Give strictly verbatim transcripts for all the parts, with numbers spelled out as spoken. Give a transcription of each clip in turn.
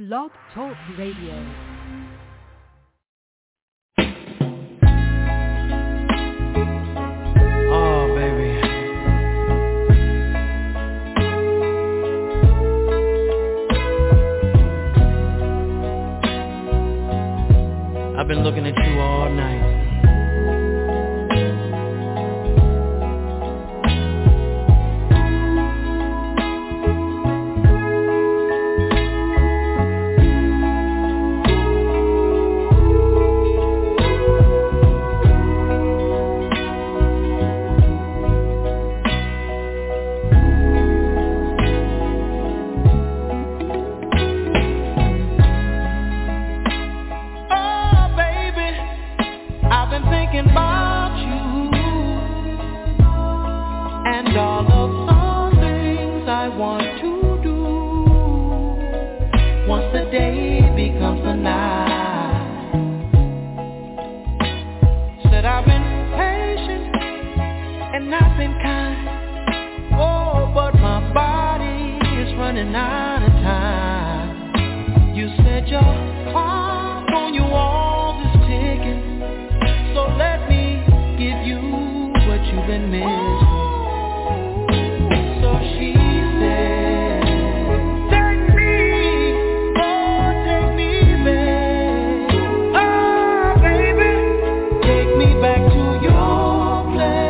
Blog Talk Radio. Oh, baby. I've been looking at you all night.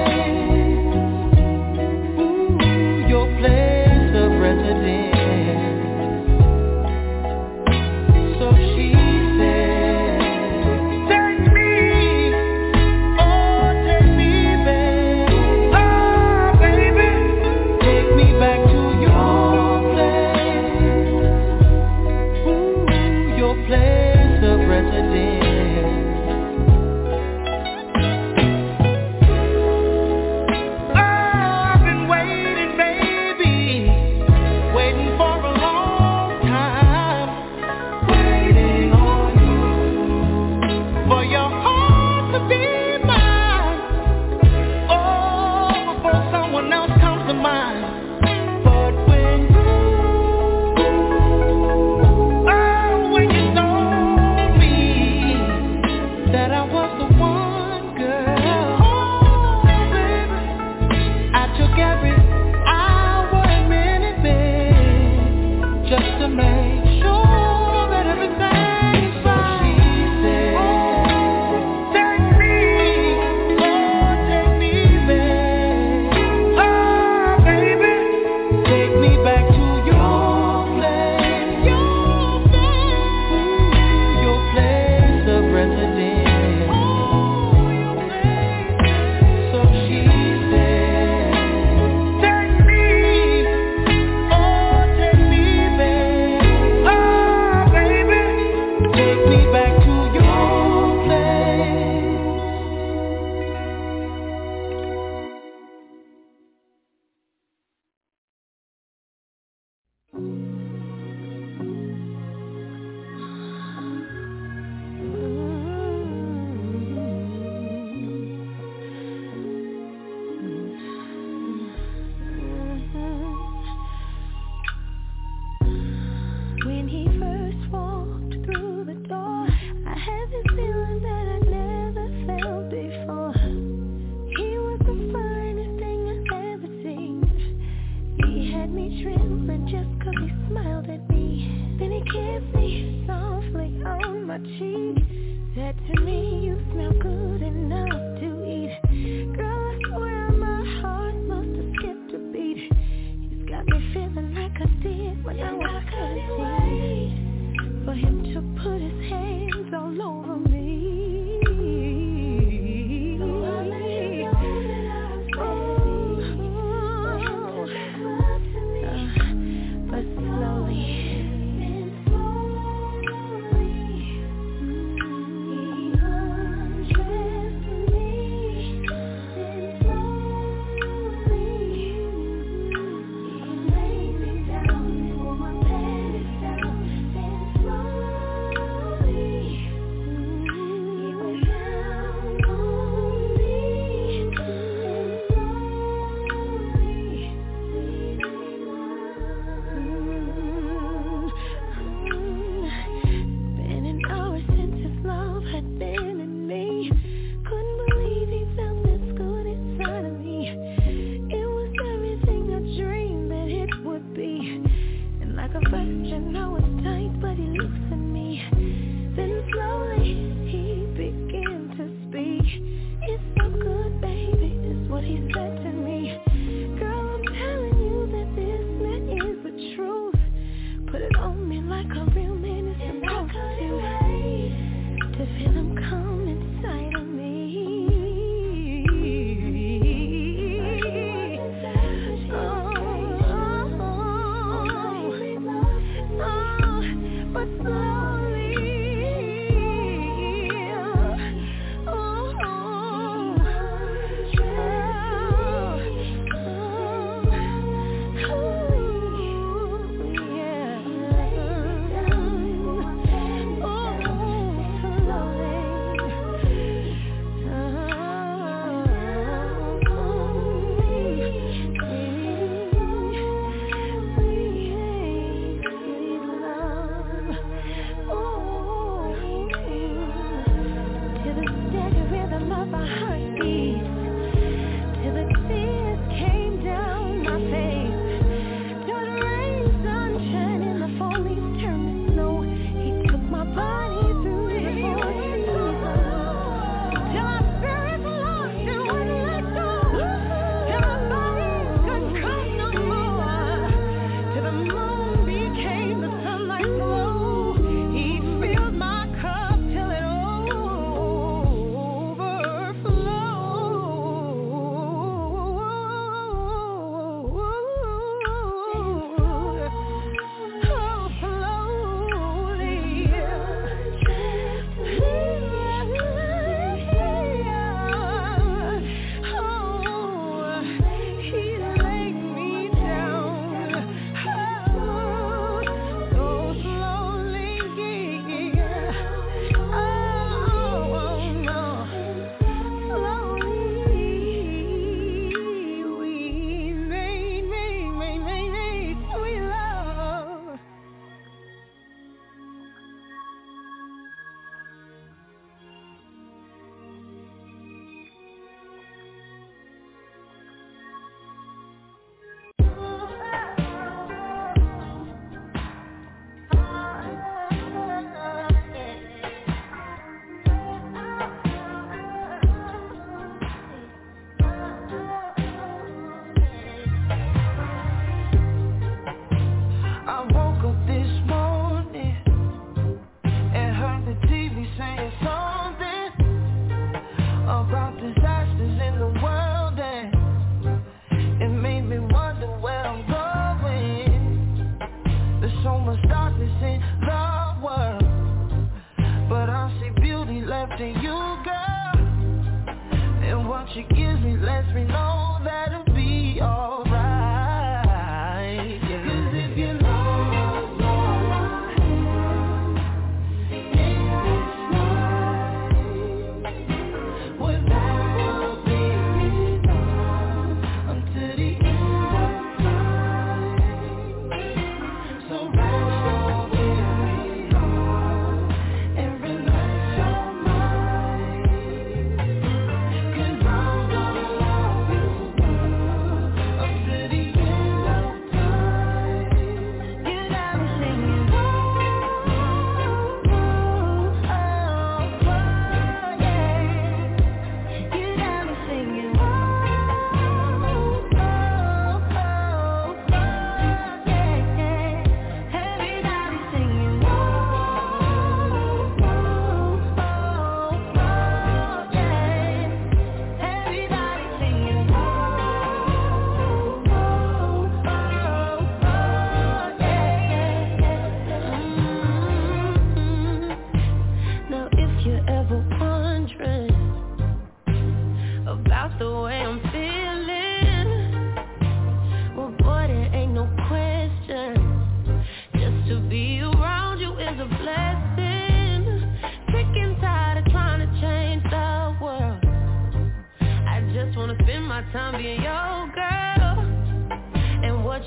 Your place of residence.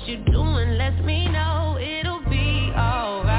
what you're doing lets me know it'll be alright.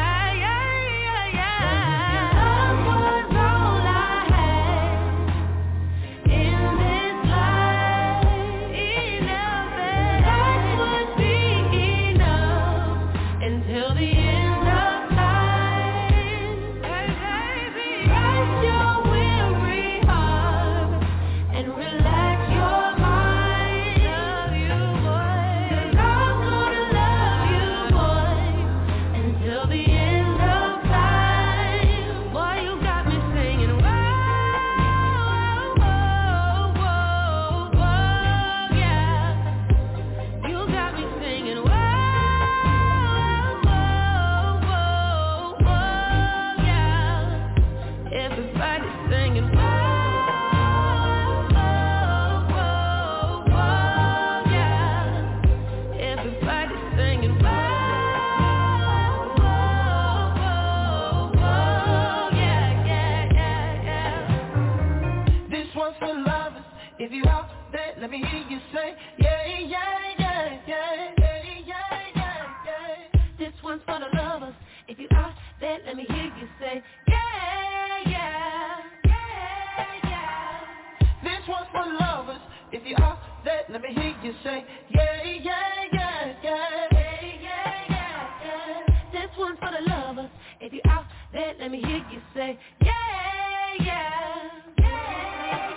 If you out there, let me hear you say, yeah, yeah, yeah, yeah, yeah, yeah, yeah, yeah. This one's for the lovers. If you out there, let me hear you say, yeah, yeah, yeah, yeah. This one's for the lovers. If you out there, let me hear you say, yeah, yeah, yeah, yeah, yeah, yeah, yeah, yeah. This one's for the lovers. If you out there, let me hear you say, yeah, yeah, yeah, yeah.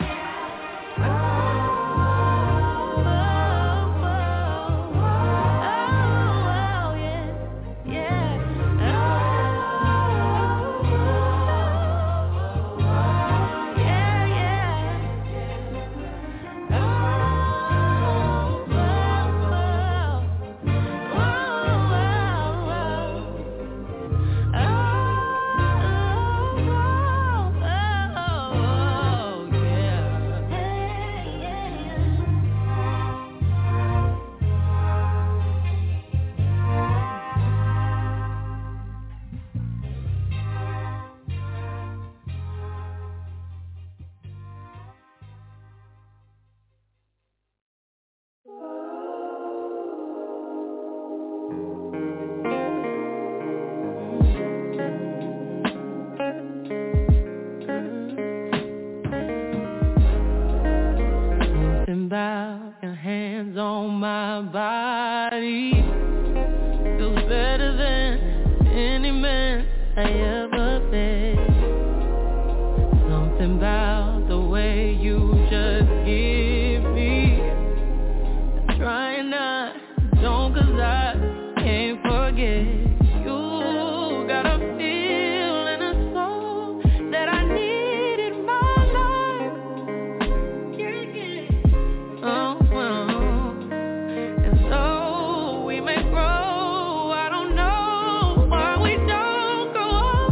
About your hands on my body feels better than any man I ever met. Something about the way you just give me. Trying not, don't, cause I can't forget. You got a feel and a soul that I need in my life. Oh, well. And so we may grow. I don't know why we don't grow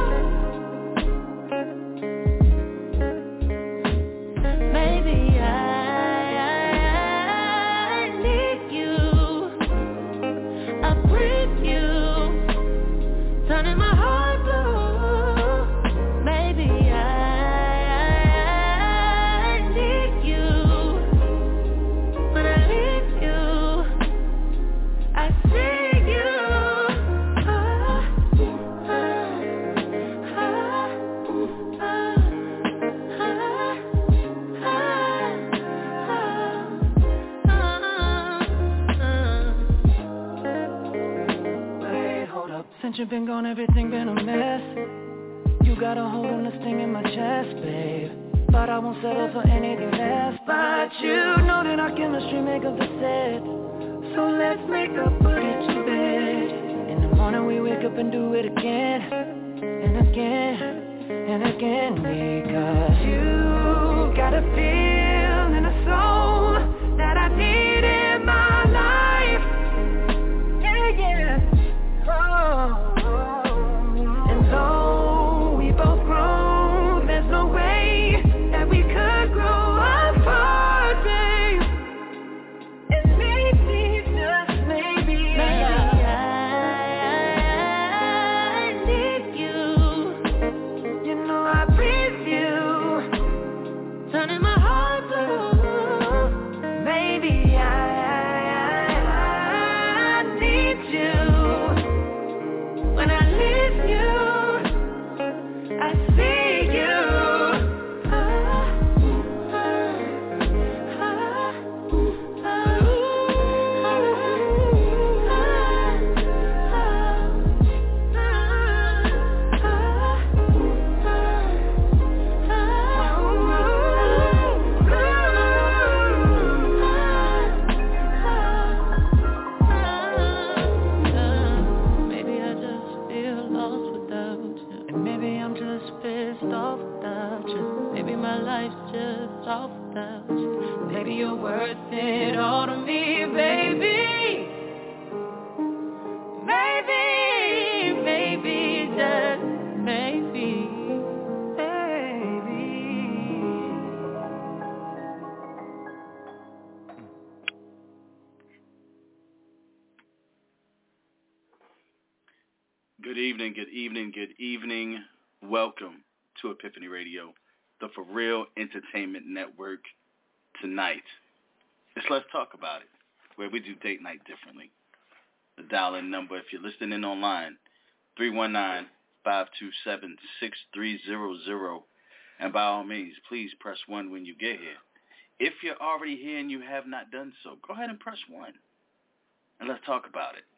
apart. Maybe I, I, I need you. I breathe you, turning my heart blue. Maybe I, I, I need you. When I leave you, I see you. Ah, ah, ah, ah, ah, ah. Wait, hold up. Since you've been gone, everything been a mess. You got a hold on this thing in my chest, babe. But I won't settle for anything less. But you know that our chemistry make up the set. So let's make up, put it to bed. In the morning we wake up and do it again, and again, and again. Because you got a feel and a soul that I need in my life. Yeah, yeah. Oh. And though we both grown, there's no way that we could grow apart, babe. And maybe, just maybe, maybe I, I need you. You know I breathe you, turning my heart. life's just off the. Maybe you're worth it all to me, baby. Maybe, maybe, just maybe, baby. Good evening, good evening, good evening. Welcome to Epiphany Radio, the For Real Entertainment Network. Tonight, it's Let's Talk About It, where we do date night differently. The dial-in number, if you're listening in online, three one nine, five two seven, six three zero zero. And by all means, please press one when you get here. If you're already here and you have not done so, go ahead and press one. And let's talk about it.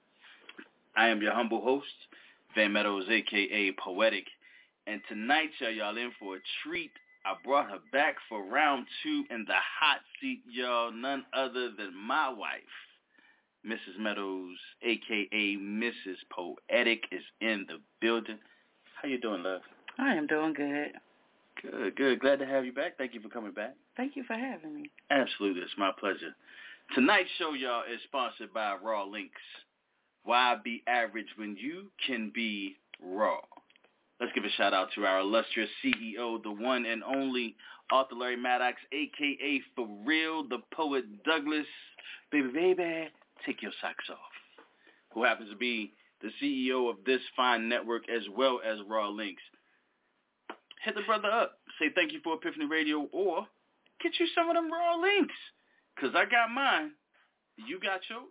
I am your humble host, Van Meadows, a k a. Poetic. And tonight, y'all, y'all in for a treat. I brought her back for round two in the hot seat, y'all. None other than my wife, Missus Meadows, a k a. Missus Poetic, is in the building. How you doing, love? I am doing good. Good, good. Glad to have you back. Thank you for coming back. Thank you for having me. Absolutely. It's my pleasure. Tonight's show, y'all, is sponsored by Raw Links. Why be average when you can be raw? Let's give a shout-out to our illustrious C E O, the one and only Arthur Larry Maddox, a k a. For Real, the Poet Douglas. Baby, baby, take your socks off. Who happens to be the C E O of this fine network as well as Raw Links. Hit the brother up. Say thank you for Epiphany Radio or get you some of them Raw Links. Because I got mine. You got yours?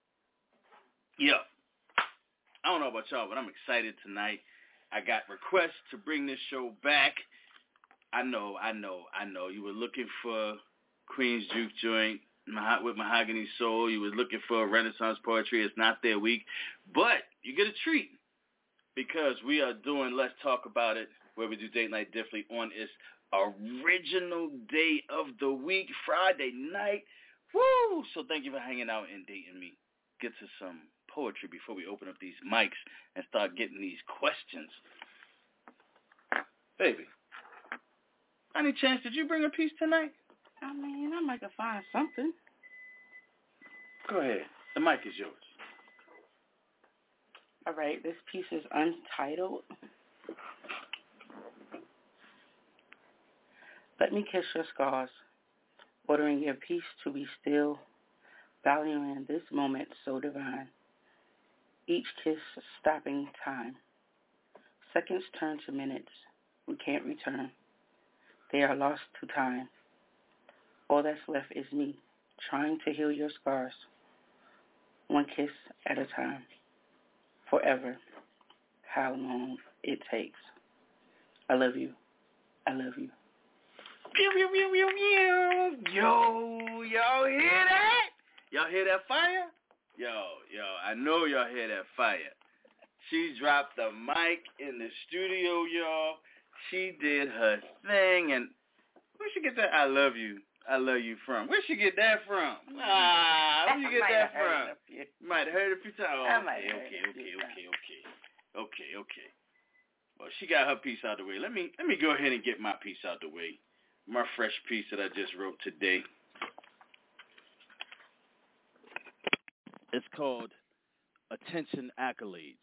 Yeah. I don't know about y'all, but I'm excited tonight. I got requests to bring this show back. I know, I know, I know. You were looking for Queen's Juke Joint with Mahogany Soul. You were looking for Renaissance Poetry. It's not their week. But you get a treat because we are doing Let's Talk About It, where we do date night differently on its original day of the week, Friday night. Woo! So thank you for hanging out and dating me. Get to some poetry before we open up these mics and start getting these questions. Baby, any chance did you bring a piece tonight? I mean, I might have find something. Go ahead. The mic is yours. All right, this piece is untitled. Let me kiss your scars, ordering your peace to be still, valuing this moment so divine. Each kiss stopping time. Seconds turn to minutes. We can't return. They are lost to time. All that's left is me, trying to heal your scars. One kiss at a time. Forever. How long it takes. I love you. I love you. Pew, pew, pew, pew, pew. Yo, y'all hear that? Y'all hear that fire? Yo, yo, I know y'all hear that fire. She dropped the mic in the studio, y'all. She did her thing, and where'd she get that I love you, I love you from? Where'd she get that from? Ah, where'd you get that from? You might have heard it a few times. Oh, okay, okay, okay, okay, okay, okay, okay. Well, she got her piece out the way. Let me let me go ahead and get my piece out the way. My fresh piece that I just wrote today. It's called Attention Accolades.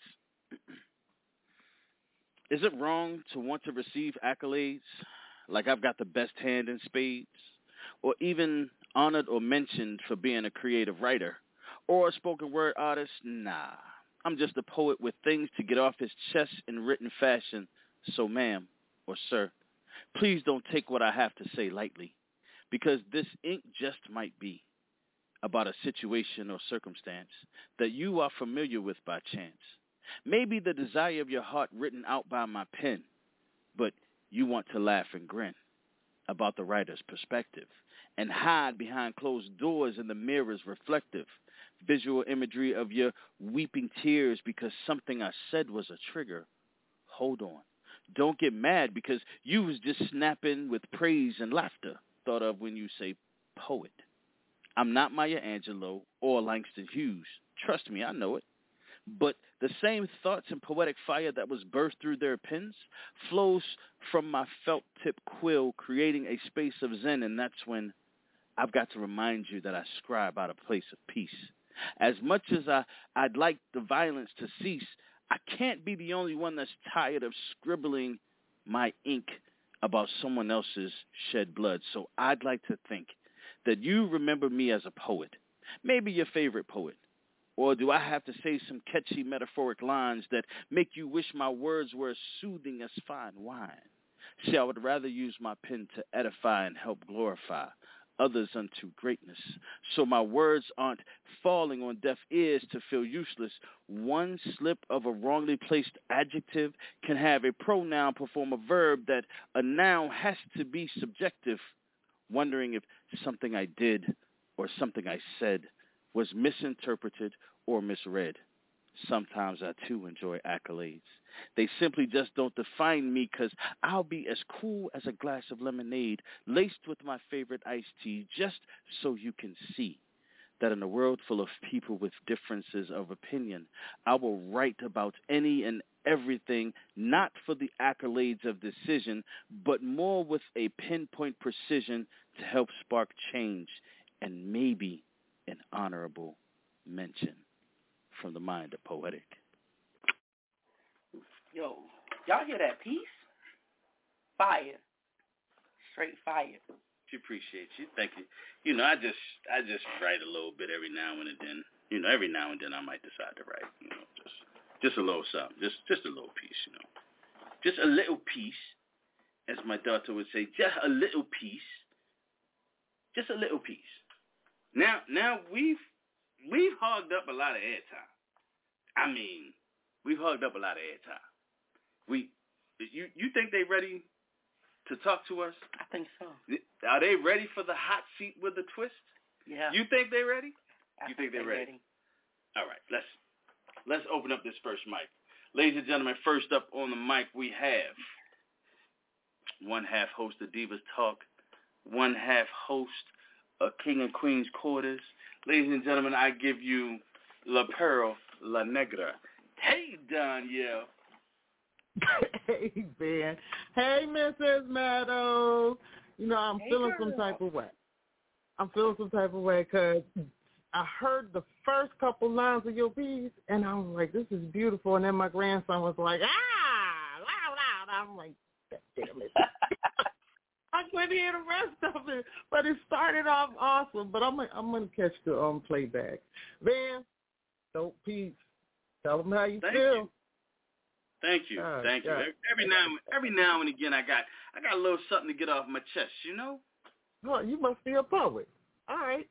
Is it wrong to want to receive accolades, like I've got the best hand in spades, or even honored or mentioned for being a creative writer, or a spoken word artist? Nah, I'm just a poet with things to get off his chest in written fashion. So ma'am, or sir, please don't take what I have to say lightly, because this ink just might be about a situation or circumstance that you are familiar with by chance. Maybe the desire of your heart written out by my pen, but you want to laugh and grin about the writer's perspective and hide behind closed doors in the mirror's reflective visual imagery of your weeping tears because something I said was a trigger. Hold on. Don't get mad because you was just snapping with praise and laughter thought of when you say poet. I'm not Maya Angelou or Langston Hughes. Trust me, I know it. but the same thoughts and poetic fire that was birthed through their pens flows from my felt-tip quill, creating a space of zen, and that's when I've got to remind you that I scribe out a place of peace. As much as I, I'd like the violence to cease, I can't be the only one that's tired of scribbling my ink about someone else's shed blood. So I'd like to think that you remember me as a poet, maybe your favorite poet. Or do I have to say some catchy metaphoric lines that make you wish my words were as soothing as fine wine? See, I would rather use my pen to edify and help glorify others unto greatness. So my words aren't falling on deaf ears to feel useless. One slip of a wrongly placed adjective can have a pronoun perform a verb that a noun has to be subjective, wondering if something I did or something I said was misinterpreted or misread. Sometimes I, too, enjoy accolades. They simply just don't define me, because I'll be as cool as a glass of lemonade laced with my favorite iced tea, just so you can see that in a world full of people with differences of opinion, I will write about any and everything, not for the accolades of decision, but more with a pinpoint precision to help spark change and maybe an honorable mention from the mind of Poetic. Yo, y'all hear that piece? Fire. Straight fire. She appreciates you. Thank you. You know, I just I just write a little bit every now and then. You know, every now and then I might decide to write, you know, just just a little something. Just just a little piece, you know. Just a little piece, as my daughter would say, just a little piece. Just a little piece. Now now we've we've hogged up a lot of airtime. I mean, we've hogged up a lot of airtime. We, you, you think they ready to talk to us? I think so. Are they ready for the hot seat with a twist? Yeah. You think they ready? I you think, think they're they're ready? ready? All right, let's let's open up this first mic. Ladies and gentlemen, first up on the mic we have one half host of Divas Talk, one half host of King and Queen's Quarters. Ladies and gentlemen, I give you La Pearl La Negra. Hey, Danielle. Hey, Ben. Hey, Missus Meadows. You know, I'm hey, feeling girl. some type of way. I'm feeling some type of way because I heard the first couple lines of your piece, and I was like, this is beautiful. And then my grandson was like, ah, loud, loud. I'm like, damn it. I couldn't hear the rest of it, but it started off awesome. But I'm, I'm going to catch the um playback. Ben, dope piece. Tell them how you Thank feel. You. Thank you, God, thank you. God. Every, every now, every now and again, I got, I got a little something to get off my chest, you know. Oh, you must be a poet. All right.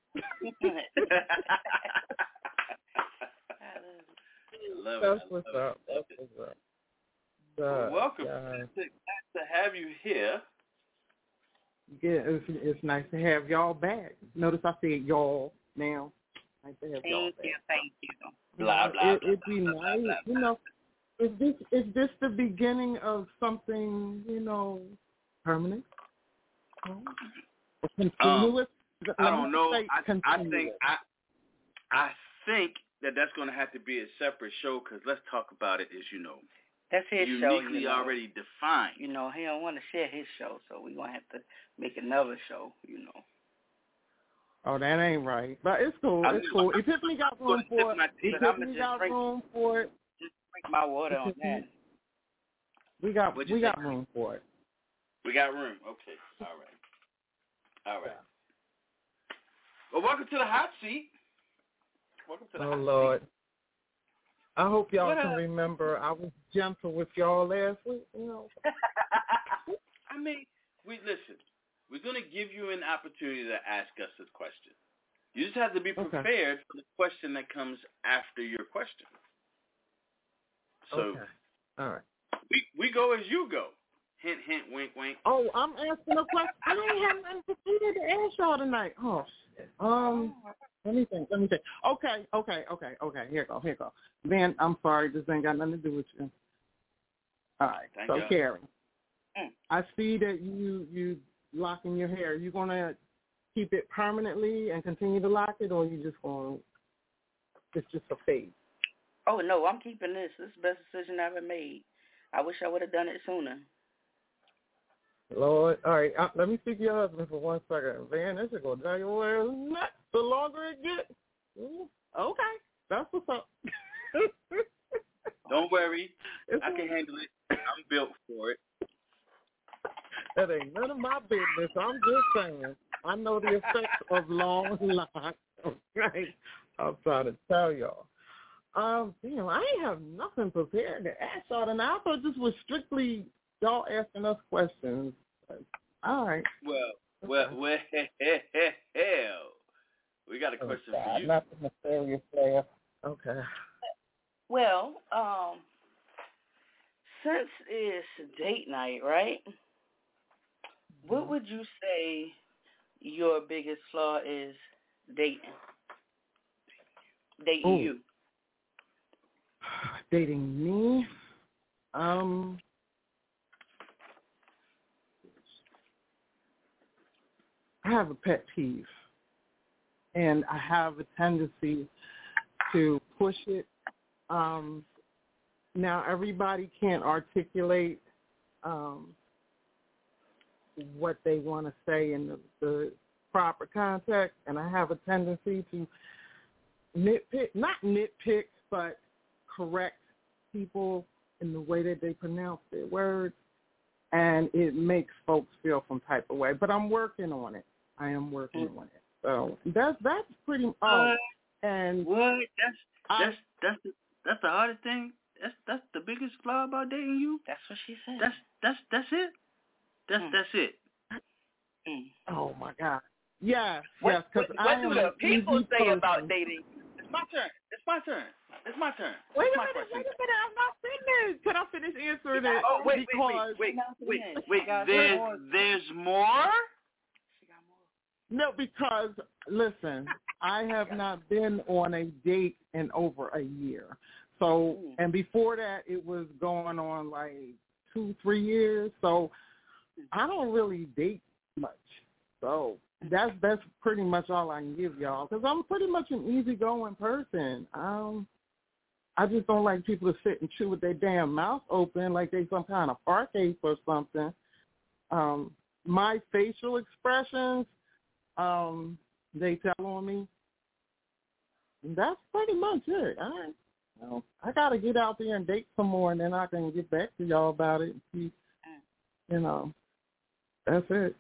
I love That's it. what's I love up. It. That's what's up. Well, God, welcome. God. Nice to, nice to have you here. Yeah, it's, it's nice to have y'all back. Notice I said y'all now. Nice to have y'all Thank back. you, thank you. Blah blah. It, blah, it'd blah, be blah, nice, blah, blah, you know. Is this is this the beginning of something, you know, permanent? Oh. Continuous? Um, I don't know. I, I think I I think that that's going to have to be a separate show, because let's talk about it as you know. That's his uniquely show. You know. already defined. You know, he don't want to share his show, so we're going to have to make another show, you know. Oh, that ain't right. But it's cool. I'm, It's cool. I'm, Epiphany got room for it. Epiphany got drink, room for it. Just drink my water on that. We got we say? got say? room for it. We got room. Okay. All right. All right. Well, welcome to the hot seat. Welcome to the oh, hot Lord. seat. I hope y'all what can remember I was gentle with y'all last week. You know. I mean, we listen. We're going to give you an opportunity to ask us this question. You just have to be prepared okay. for the question that comes after your question. So, okay. All right. We we go as you go. Hint, hint, wink, wink. Oh, I'm asking a question. I ain't have nothing to ask y'all tonight. Oh, shit. Um, let me think. Let me think. Okay, okay, okay, okay. Here go, here go. Ben, I'm sorry. This ain't got nothing to do with you. All right. Thank so, God. Karen, mm. I see that you you locking your hair. You gonna keep it permanently and continue to lock it, or you just gonna it's just a phase? Oh, no, I'm keeping this. This is the best decision I ever made. I wish I would have done it sooner. Lord. All right, uh, let me speak to your husband for one second. Van, this is going to drive your ass nuts the longer it gets. Ooh, okay, that's what's up. Don't worry. It's I can handle it. I'm built for it. That ain't none of my business. I'm just saying. I know the effects of long lines. Right? I'm trying to tell y'all. Um, damn, I ain't have nothing prepared to ask y'all tonight. I thought this was strictly y'all asking us questions. All right. Well, well, well, hell. We got a question oh, for you. Not the nefarious player. Okay. Well, um, since it's date night, right? What would you say your biggest flaw is dating? Dating Ooh. you. Dating me? Um, I have a pet peeve, and I have a tendency to push it. Um, now, everybody can't articulate um, what they want to say in the, the proper context, and I have a tendency to nitpick, not nitpick, but correct people in the way that they pronounce their words, and it makes folks feel some type of way. But I'm working on it. I am working mm. on it. So that's that's pretty. Oh, and what? That's I, that's that's the, that's the hardest thing. That's that's the biggest flaw about dating you. That's what she said. That's that's that's it. That's mm. that's it. Mm. Oh my God. Yes, what, yes. Because what, what do the people say person. about dating? It's my turn. It's my turn. It's my turn. Wait it's a my minute. question. Wait a minute. I'm not finished. Can I finish answering it? Oh wait, because wait, wait, wait, wait. wait. There's there's more. No, because listen, I have not been on a date in over a year. So, and before that, it was going on like two, three years. So, I don't really date much. So that's that's pretty much all I can give y'all. Because I'm pretty much an easygoing person. Um, I just don't like people to sit and chew with their damn mouth open like they some kind of park ape or something. Um, my facial expressions. Um, they tell on me. That's pretty much it. All right. Well, I got to get out there and date some more, and then I can get back to y'all about it. And see, you know, that's it.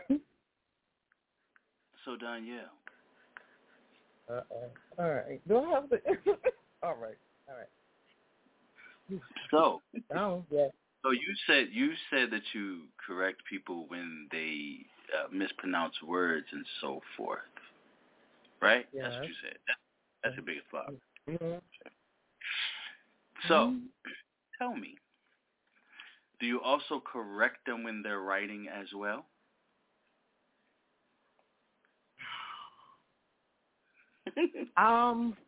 So, Danielle. Uh-oh. All right. Do I have the... all right. All right. So, oh, yeah. So you said you said that you correct people when they uh, mispronounce words and so forth, right? Yeah. That's what you said. That, that's the biggest flaw. Mm-hmm. So, mm-hmm. tell me, do you also correct them when they're writing as well? um,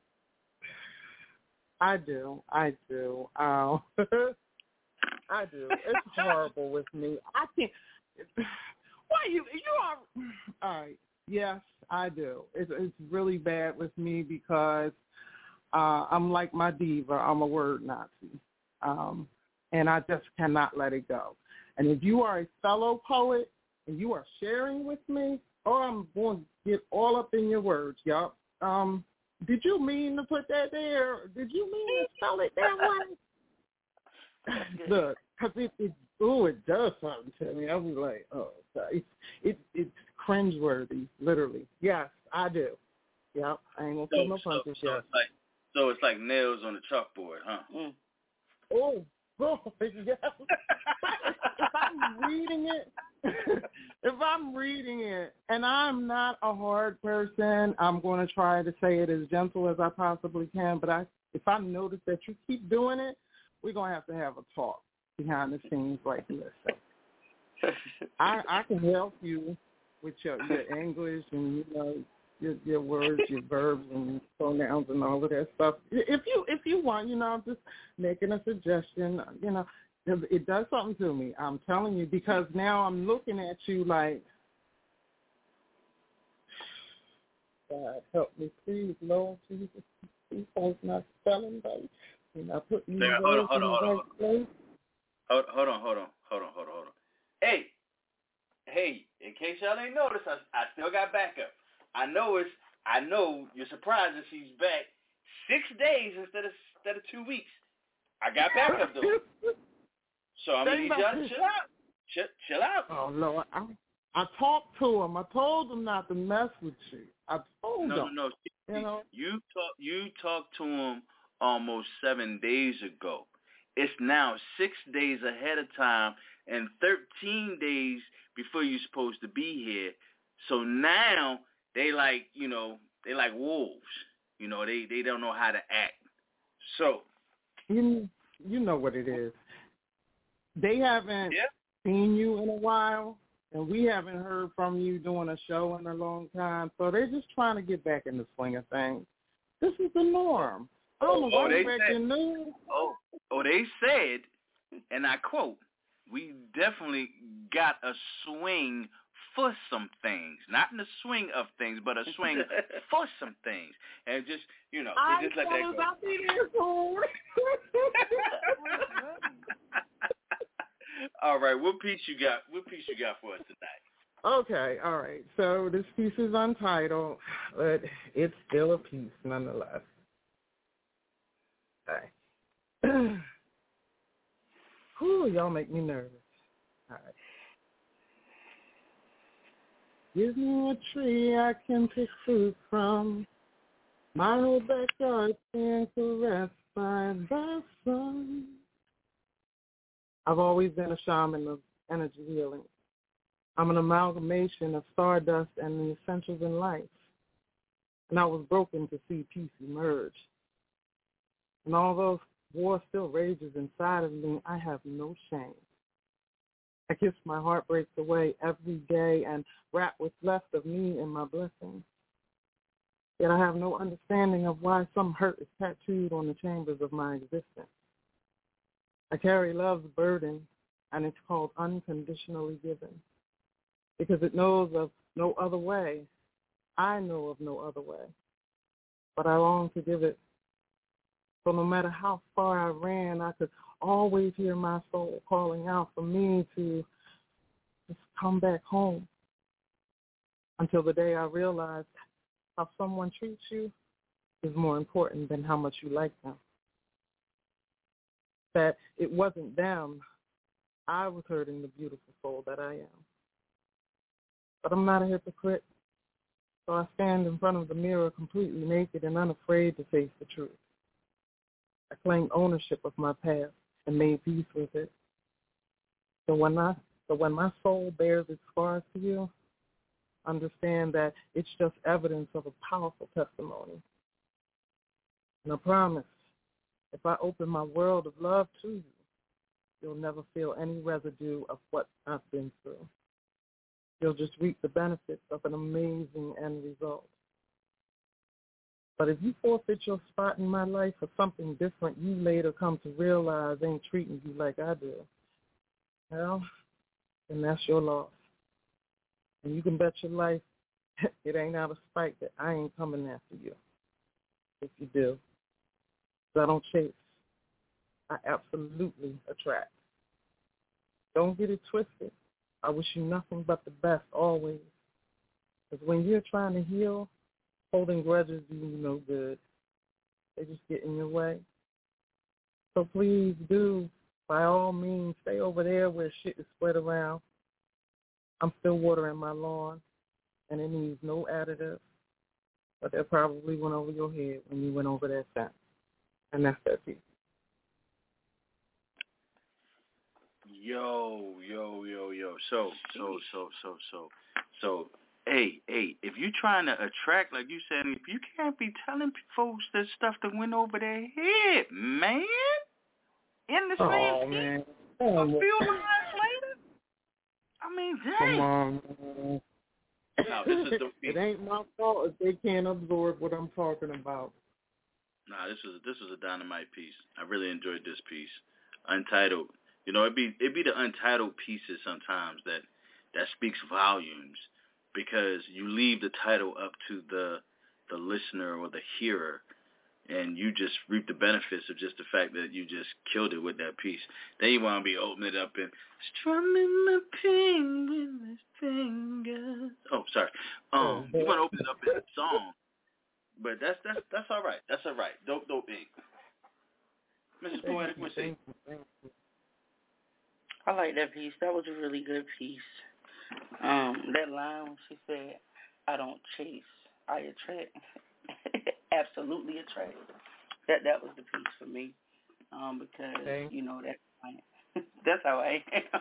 I do. I do. Um, I do. It's horrible with me. I can't. Why you? You are. All right. Yes, I do. It's it's really bad with me because uh, I'm like my diva. I'm a word Nazi, um, and I just cannot let it go. And if you are a fellow poet and you are sharing with me, oh, I'm going to get all up in your words, y'all. Um, did you mean to put that there? Did you mean to spell it that way? Look, because it, it, oh, it does something to me. I'll be like, oh, it, it, it's cringeworthy, literally. Yes, I do. Yep, I ain't going to so, put no punches so, so, yet. it's like, so it's like nails on the chalkboard, huh? Mm. Oh, oh, yeah. If I'm reading it, if I'm reading it, and I'm not a hard person, I'm going to try to say it as gentle as I possibly can. But I, if I notice that you keep doing it, we're going to have to have a talk behind the scenes like this. I, I can help you with your, your English and, you know, your, your words, your verbs and pronouns and all of that stuff. If you if you want, you know, I'm just making a suggestion, you know. It does something to me. I'm telling you, because now I'm looking at you like, God, help me, please, Lord Jesus. He's not spelling right. You're not putting these hold words on, hold in on, the hold right on. place. Hold, hold on, hold on, hold on, hold on, hold on. Hey, hey, in case y'all ain't noticed, I, I still got backup. I know it's, I know you're surprised that she's back six days instead of instead of two weeks. I got backup though. So I'm gonna need y'all to chill out. Chill, chill out. Oh Lord, I, I talked to him. I told him not to mess with you. I told No, him. no, no. You know, you talk, you talked to him almost seven days ago. It's now six days ahead of time and thirteen days before you're supposed to be here. So now they like, you know, they like wolves. You know, they, they don't know how to act. So you you know what it is. They haven't yeah. seen you in a while, and we haven't heard from you doing a show in a long time. So they're just trying to get back in the swing of things. This is the norm. Oh, oh, they said, news. oh, oh, they said, and I quote, "We definitely got a swing for some things, not in the swing of things, but a swing for some things." And just, you know, I just let that go. I'll be there soon. All right, what piece you got? What piece you got for us tonight? Okay, all right. So this piece is untitled, but it's still a piece nonetheless. Okay. Whew, y'all make me nervous. All right. Give me a tree I can pick fruit from. My whole backyard being caressed by the sun. I've always been a shaman of energy healing. I'm an amalgamation of stardust and the essentials in life. And I was broken to see peace emerge. And although war still rages inside of me, I have no shame. I kiss my heartbreaks away every day and wrap what's left of me in my blessings. Yet I have no understanding of why some hurt is tattooed on the chambers of my existence. I carry love's burden, and it's called unconditionally given. Because it knows of no other way. I know of no other way. But I long to give it. So no matter how far I ran, I could always hear my soul calling out for me to just come back home. Until the day I realized how someone treats you is more important than how much you like them. That it wasn't them. I was hurting the beautiful soul that I am. But I'm not a hypocrite, so I stand in front of the mirror completely naked and unafraid to face the truth. I claim ownership of my past and made peace with it. So when I, so when my soul bears its scars to you, understand that it's just evidence of a powerful testimony. And I promise, if I open my world of love to you, you'll never feel any residue of what I've been through. You'll just reap the benefits of an amazing end result. But if you forfeit your spot in my life for something different you later come to realize ain't treating you like I do, well, then that's your loss. And you can bet your life it ain't out of spite that I ain't coming after you. If you do. I don't chase. I absolutely attract. Don't get it twisted. I wish you nothing but the best always. Because when you're trying to heal, holding grudges do you no good. They just get in your way. So please do, by all means, stay over there where shit is spread around. I'm still watering my lawn, and it needs no additives. But that probably went over your head when you went over that fence. And that's that piece. Yo, yo, yo, yo. So, so, so, so, so, so, hey, hey, if you trying to attract, like you said, if you can't be telling folks that stuff that went over their head, man, in the oh, same man. piece, oh, a few lines later, I mean, dang. Come on, man. No, this is the It ain't my fault if they can't absorb what I'm talking about. Nah, this was this was a dynamite piece. I really enjoyed this piece. Untitled. You know, it be it be the untitled pieces sometimes that that speaks volumes because you leave the title up to the the listener or the hearer and you just reap the benefits of just the fact that you just killed it with that piece. Then you want to be opening it up and strumming my pain with my fingers. Oh, sorry. Um, you want to open it up in a song, but that's that's that's all right. That's all right. Dope, dope, ink. Missus Poetic, what's it? I like that piece. That was a really good piece. Um, that line when she said, "I don't chase, I attract." Absolutely attract. That that was the piece for me. Um, because okay. you know that's how I am. That's how I am.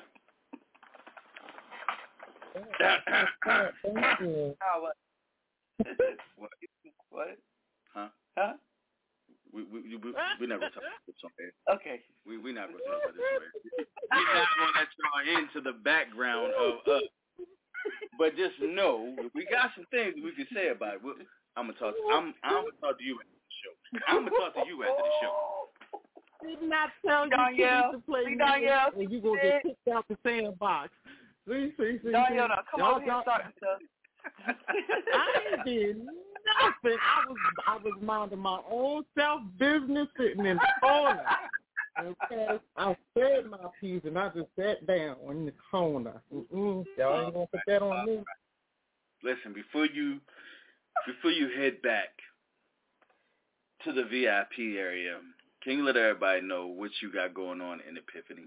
Thank you. Oh, what? What? Huh? Huh? We we we we we not gonna talk about this on air. Okay. We we not gonna talk about this on air. We not gonna let y'all into the background of us. But just know we got some things we can say about it. We'll, I'm gonna talk. I'm I'm gonna talk to you after the show. I'm gonna talk to you after the show. Did not tell you Danielle, to play see, Danielle, and you gonna get kicked out the sandbox. See, see, see. Danielle, see. come y'all, over here and start stuff. I ain't did nothing. I was I was minding my own self business, sitting in the corner. Okay, I said my piece and I just sat down in the corner. Mm-mm. Y'all ain't gonna put that on me. Listen, before you before you head back to the V I P area, can you let everybody know what you got going on in Epiphany?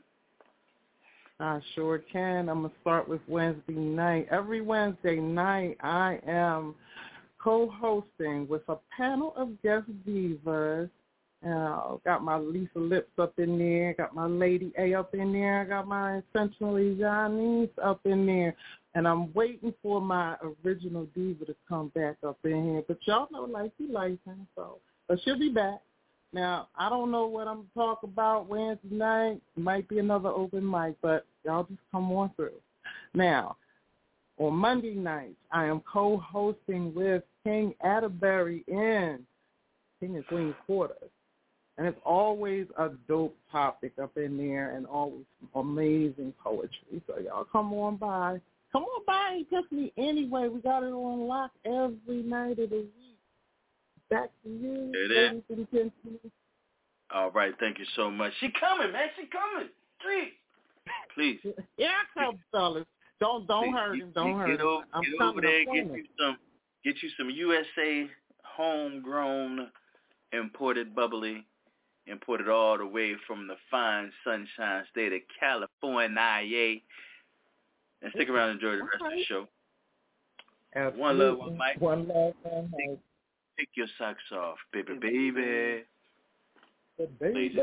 I sure can. I'm going to start with Wednesday night. Every Wednesday night, I am co-hosting with a panel of guest divas. Uh, got my Lisa Lips up in there, got my Lady A up in there, I got my Essentially Janice up in there, and I'm waiting for my original diva to come back up in here. But y'all know Lacey Layton, so but she'll be back. Now, I don't know what I'm going to talk about Wednesday night. It might be another open mic, but y'all just come on through. Now, on Monday nights, I am co-hosting with King Atterbury in King and Queen's Quarters. And it's always a dope topic up in there and always amazing poetry. So y'all come on by. Come on by and kiss me anyway. We got it on lock every night of the week. Back to you. It is. All right, thank you so much. She coming, man. She coming. Please. Please. Yeah, come, fellas. Don't don't Please, hurt him. Don't get hurt over, him. I'm get coming. over there. I'm Get you some. Get you some U S A homegrown, imported bubbly, imported all the way from the fine sunshine state of California. And stick around and enjoy the rest of the show. Absolutely. One love, one mic. One love, one mic. Take your socks off, baby, baby. Baby.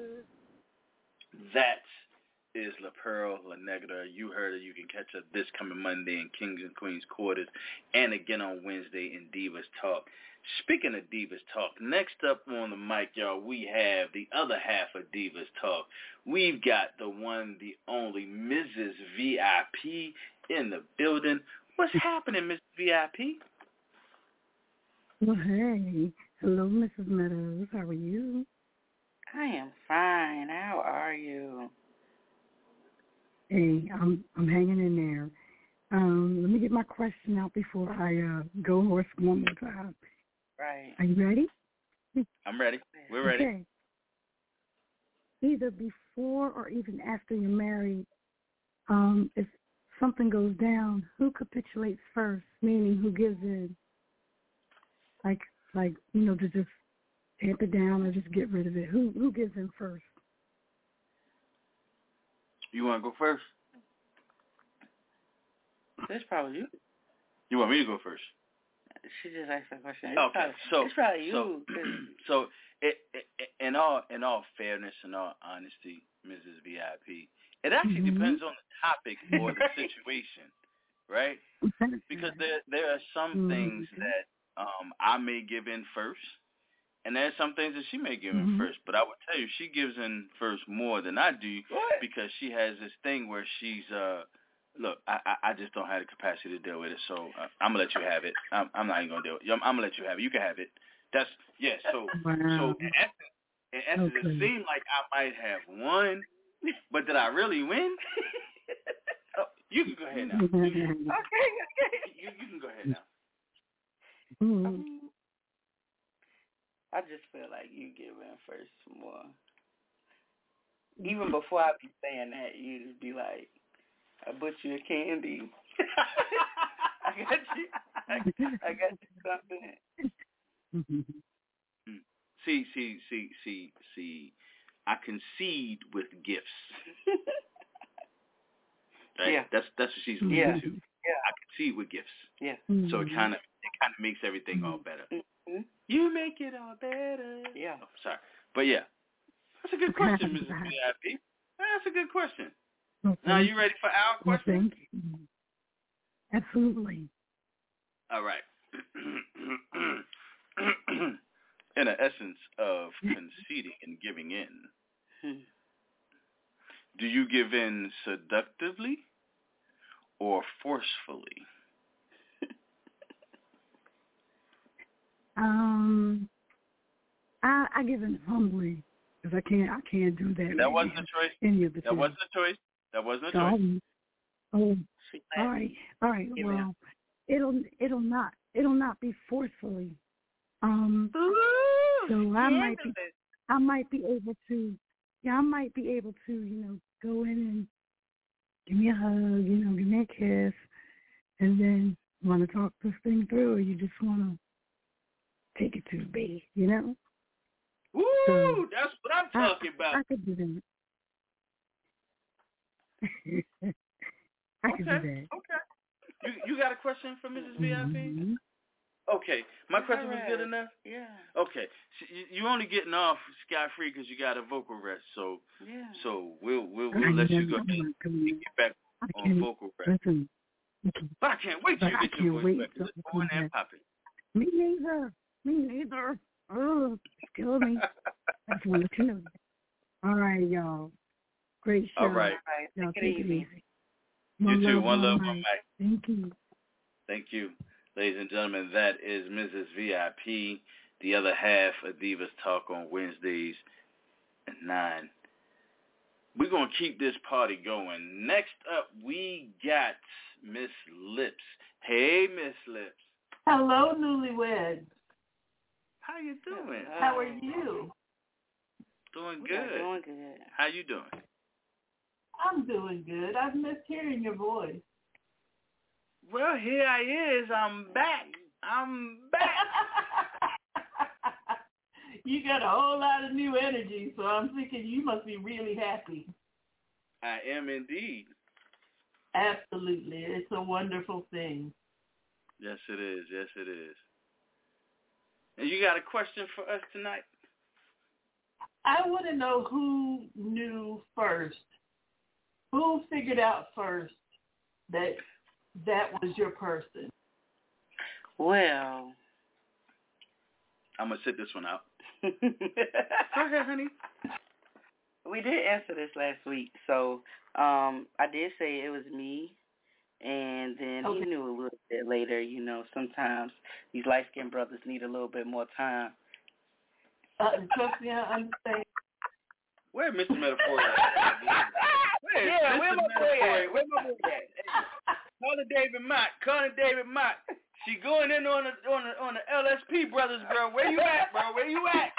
That is La Pearl La Negra. You heard it. You can catch up this coming Monday in Kings and Queens Quarters and again on Wednesday in Divas Talk. Speaking of Divas Talk, next up on the mic, y'all, we have the other half of Divas Talk. We've got the one, the only Missus V I P in the building. What's happening, Missus V I P? Well, hey. Hello, Missus Meadows. How are you? I am fine. How are you? Hey, I'm I'm hanging in there. Um, let me get my question out before I uh, go hoarse one more time. Right. Are you ready? I'm ready. We're ready. Okay. Either before or even after you're married, um, if something goes down, who capitulates first? Meaning, who gives in? Like, like you know, to just tamp it down or just get rid of it. Who who gives in first? You want to go first? That's probably you. You want me to go first? She just asked that question. It's okay, probably, so it's probably you. So, so it, it, in all in all fairness and all honesty, Missus V I P, it actually mm-hmm. depends on the topic or the situation, right? Because there there are some mm-hmm. things that um, I may give in first, and there are some things that she may give in mm-hmm. first. But I would tell you, she gives in first more than I do what? Because she has this thing where she's uh. Look, I, I just don't have the capacity to deal with it, so uh, I'm gonna let you have it. I'm, I'm not even gonna deal with it. I'm, I'm gonna let you have it. You can have it. That's yeah. So, wow. so in essence, in essence okay. it seemed like I might have won, but did I really win? Oh, you can go ahead now. You can, okay, okay. You, you can go ahead now. Mm-hmm. I just feel like you give in first more. Even before I be saying that, you just be like, I bought you a candy. I got you. I, I got you something. See, see, see, see, see. I concede with gifts. Right? Yeah. That's that's what she's alluding yeah. to. Yeah. I concede with gifts. Yeah. So it kind of it kind of makes everything all better. Mm-hmm. You make it all better. Yeah. Oh, sorry, but yeah, that's a good question, Missus V I P. That's a good question. Okay. Now, you ready for our question? Okay. Absolutely. All right. In the essence of conceding and giving in, hmm. do you give in seductively or forcefully? um, I, I give in humbly because I can't. I can't do that. That wasn't a choice. Any of the that wasn't a choice. That wasn't a choice. Um, oh, all right, all right. Well, it'll it'll not it'll not be forcefully. Um, Ooh, so I might be I might be able to yeah I might be able to you know go in and give me a hug, you know, give me a kiss, and then want to talk this thing through, or you just want to take it to the bed, you know. Woo! So that's what I'm talking I, about. I could do that. I okay, could do that. Okay. You you got a question for Missus V I P? Mm-hmm. Okay. My question right. was good enough? Yeah. Okay. So you only getting off scot-free because you got a vocal rest. So yeah. so we'll we'll, we'll let you go ahead and get back on vocal rest. Listen, but I can't wait till you get your voice back. It's going and popping. Me neither. Me neither. Oh, it's killing me. I just want to let you know that. All right, y'all. Great show. All right. Y'all take it easy. You too. One love, one mic. Thank you. Thank you. Ladies and gentlemen, that is Missus V I P, the other half of Divas Talk on Wednesdays at nine. We're going to keep this party going. Next up, we got Miss Lips. Hey, Miss Lips. Hello, newlyweds. How you doing? How are you? Doing we good. Are doing good. How you doing? I'm doing good. I've missed hearing your voice. Well, here I is. I'm back. I'm back. You got a whole lot of new energy, so I'm thinking you must be really happy. I am indeed. Absolutely. It's a wonderful thing. Yes, it is. Yes, it is. And you got a question for us tonight? I want to know who knew first. Who figured out first that that was your person? Well, I'm going to sit this one out. Go ahead, honey. We did answer this last week, so um, I did say it was me, and then okay. He knew a little bit later. You know, sometimes these light-skinned brothers need a little bit more time. Uh, trust me, I understand. Where Mister Metaphor at? Where yeah, Mister where my boy at? Where my boy at? Hey, calling David Mott. Calling David Mott. She going in on the on the on the L S P brothers, bro. Where you at, bro? Where you at?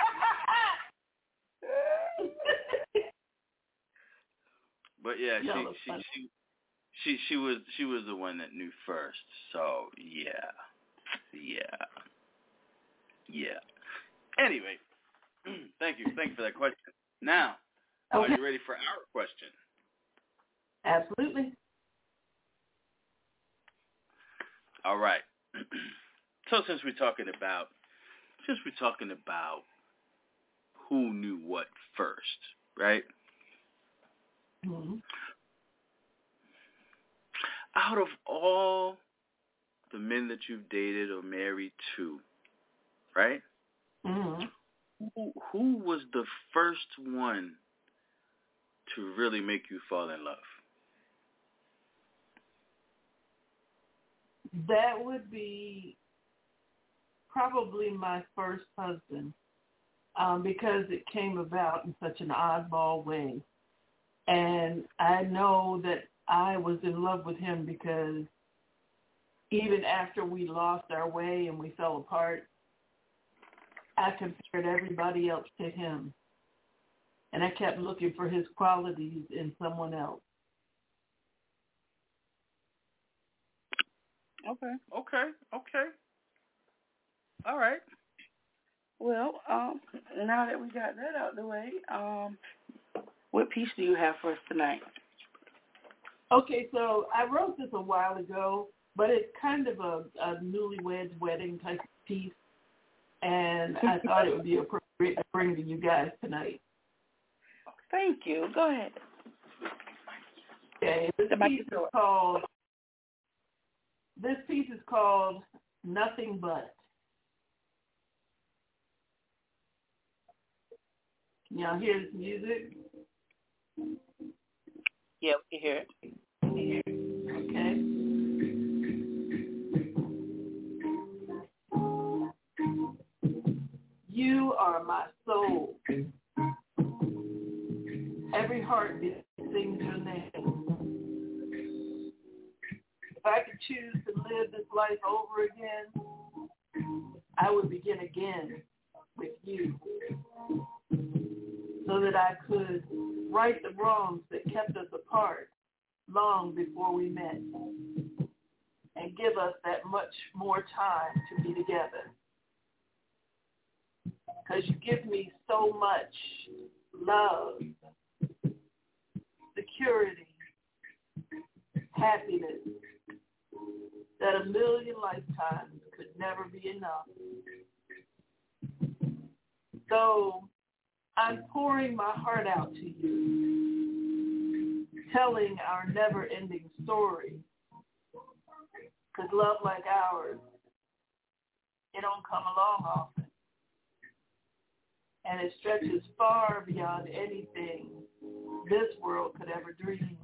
But yeah, she she, she she she was she was the one that knew first. So yeah, yeah, yeah. Anyway, thank you, thank you for that question. Now, okay. Are you ready for our question? Absolutely. All right. So since we're talking about since we're talking about who knew what first, right? Mm-hmm. Out of all the men that you've dated or married to, right? Mm-hmm. Who, who was the first one to really make you fall in love? That would be probably my first husband, um, because it came about in such an oddball way. And I know that I was in love with him because even after we lost our way and we fell apart, I compared everybody else to him. And I kept looking for his qualities in someone else. Okay. Okay. Okay. All right. Well, um, now that we got that out of the way, um, what piece do you have for us tonight? Okay, so I wrote this a while ago, but it's kind of a, a newlyweds wedding type of piece, and I thought it would be appropriate to bring to you guys tonight. Thank you. Go ahead. Okay, this piece is called, this piece is called Nothing But. Can y'all hear this music? Yeah, we can hear it. Okay. You are my soul. Every heartbeat sings your name. If I could choose to live this life over again, I would begin again with you, so that I could right the wrongs that kept us apart long before we met, and give us that much more time to be together. Because you give me so much love, security, happiness, that a million lifetimes could never be enough. So I'm pouring my heart out to you, telling our never-ending story. Because love like ours, it don't come along often. And it stretches far beyond anything this world could ever dream.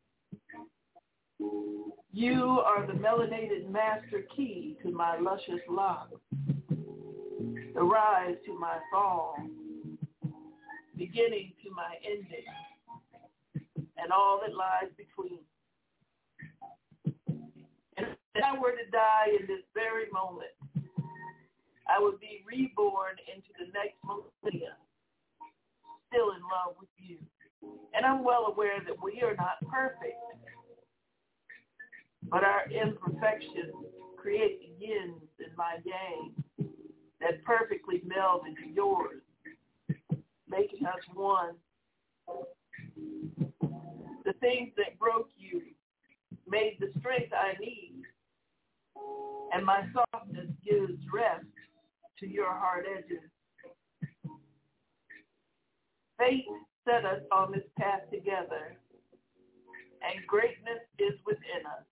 You are the melanated master key to my luscious locks, the rise to my fall, beginning to my ending, and all that lies between. And if I were to die in this very moment, I would be reborn into the next millennia, still in love with you. And I'm well aware that we are not perfect, but our imperfections create the yins in my yang that perfectly meld into yours, making us one. The things that broke you made the strength I need, and my softness gives rest to your hard edges. Fate set us on this path together, and greatness is within us.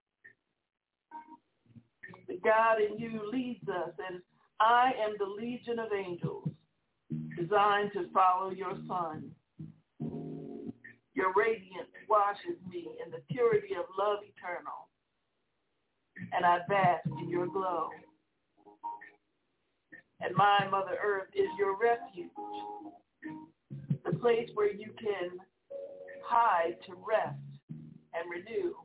The God in you leads us, and I am the legion of angels designed to follow your Son. Your radiance washes me in the purity of love eternal, and I bask in your glow. And my Mother Earth is your refuge, the place where you can hide to rest and renew.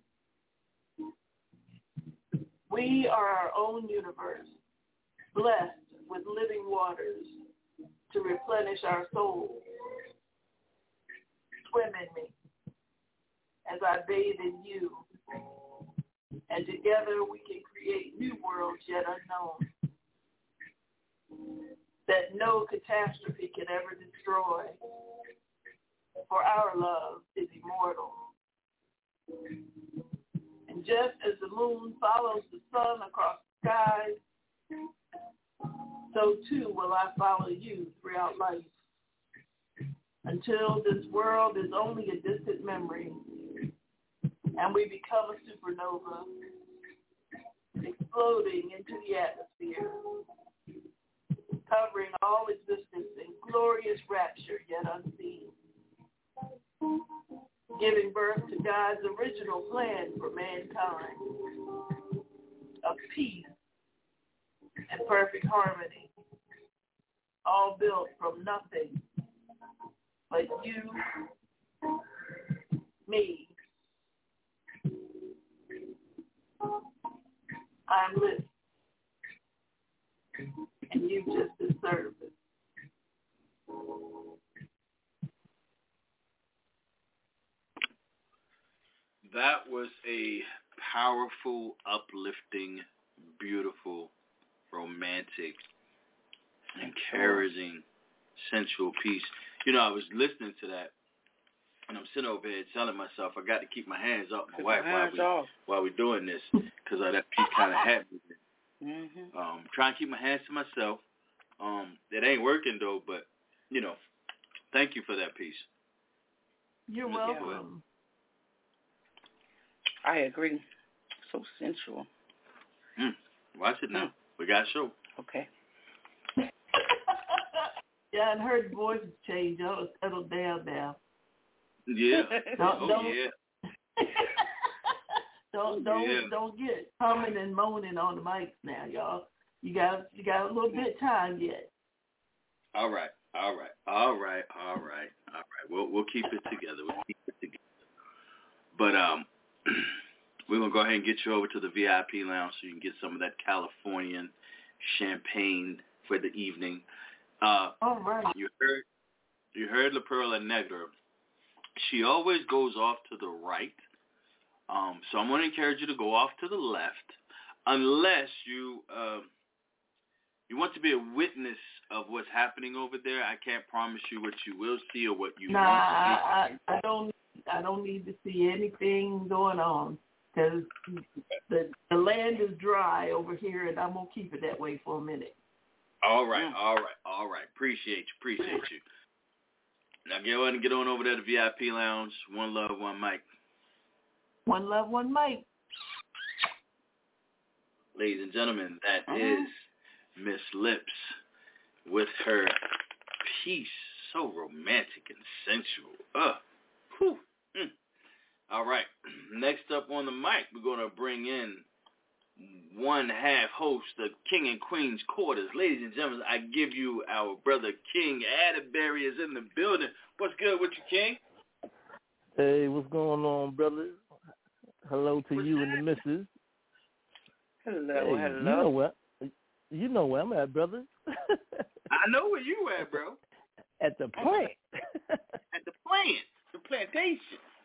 We are our own universe, blessed with living waters to replenish our souls. Swim in me as I bathe in you, and together we can create new worlds yet unknown that no catastrophe can ever destroy, for our love is immortal. And just as the moon follows the sun across the skies, so too will I follow you throughout life, until this world is only a distant memory and we become a supernova, exploding into the atmosphere, covering all existence in glorious rapture yet unseen, giving birth to God's original plan for mankind of peace and perfect harmony, all built from nothing but you, me. I'm living, and you just deserve it. That was a powerful, uplifting, beautiful, romantic, encouraging, sensual piece. You know, I was listening to that, and I'm sitting over here telling myself I got to keep my hands up my wife while we off. while we're doing this, because that piece kind of had me. Mm-hmm. Um, trying to keep my hands to myself. Um, it ain't working though, but you know, thank you for that piece. You're welcome. I agree. So sensual. Mm. Watch it now. Mm. We got a show. Okay. Yeah, I heard voices change. I'll settle down now. Yeah. don't, oh don't, yeah. don't don't yeah. don't get humming and moaning on the mics now, y'all. You got you got a little bit of time yet. All right. All right. All right. All right. All right. We'll we'll keep it together. We'll keep it together. But um. We're going to go ahead and get you over to the V I P lounge so you can get some of that Californian champagne for the evening. Uh, All right. You heard, you heard La Perla Negra. She always goes off to the right. Um, so I'm going to encourage you to go off to the left unless you uh, you want to be a witness of what's happening over there. I can't promise you what you will see or what you nah, won't see. I, I, I don't I don't need to see anything going on because the the land is dry over here, and I'm gonna keep it that way for a minute. All right, all right, all right. Appreciate you, appreciate you. Now go ahead and get on over there to the V I P lounge. One love, one mic. One love, one mic. Ladies and gentlemen, that uh-huh. is Miss Lips with her piece, so romantic and sensual. Uh, whew. Mm. All right. Next up on the mic, we're going to bring in one half host of King and Queen's Quarters. Ladies and gentlemen, I give you our brother King Atterbury is in the building. What's good with you, King? Hey, what's going on, brother? Hello to what's you that? and the missus. Hello, hey, hello. You know where, you know where I'm at, brother. I know where you at, bro. At the plant. At the plant. The plantation.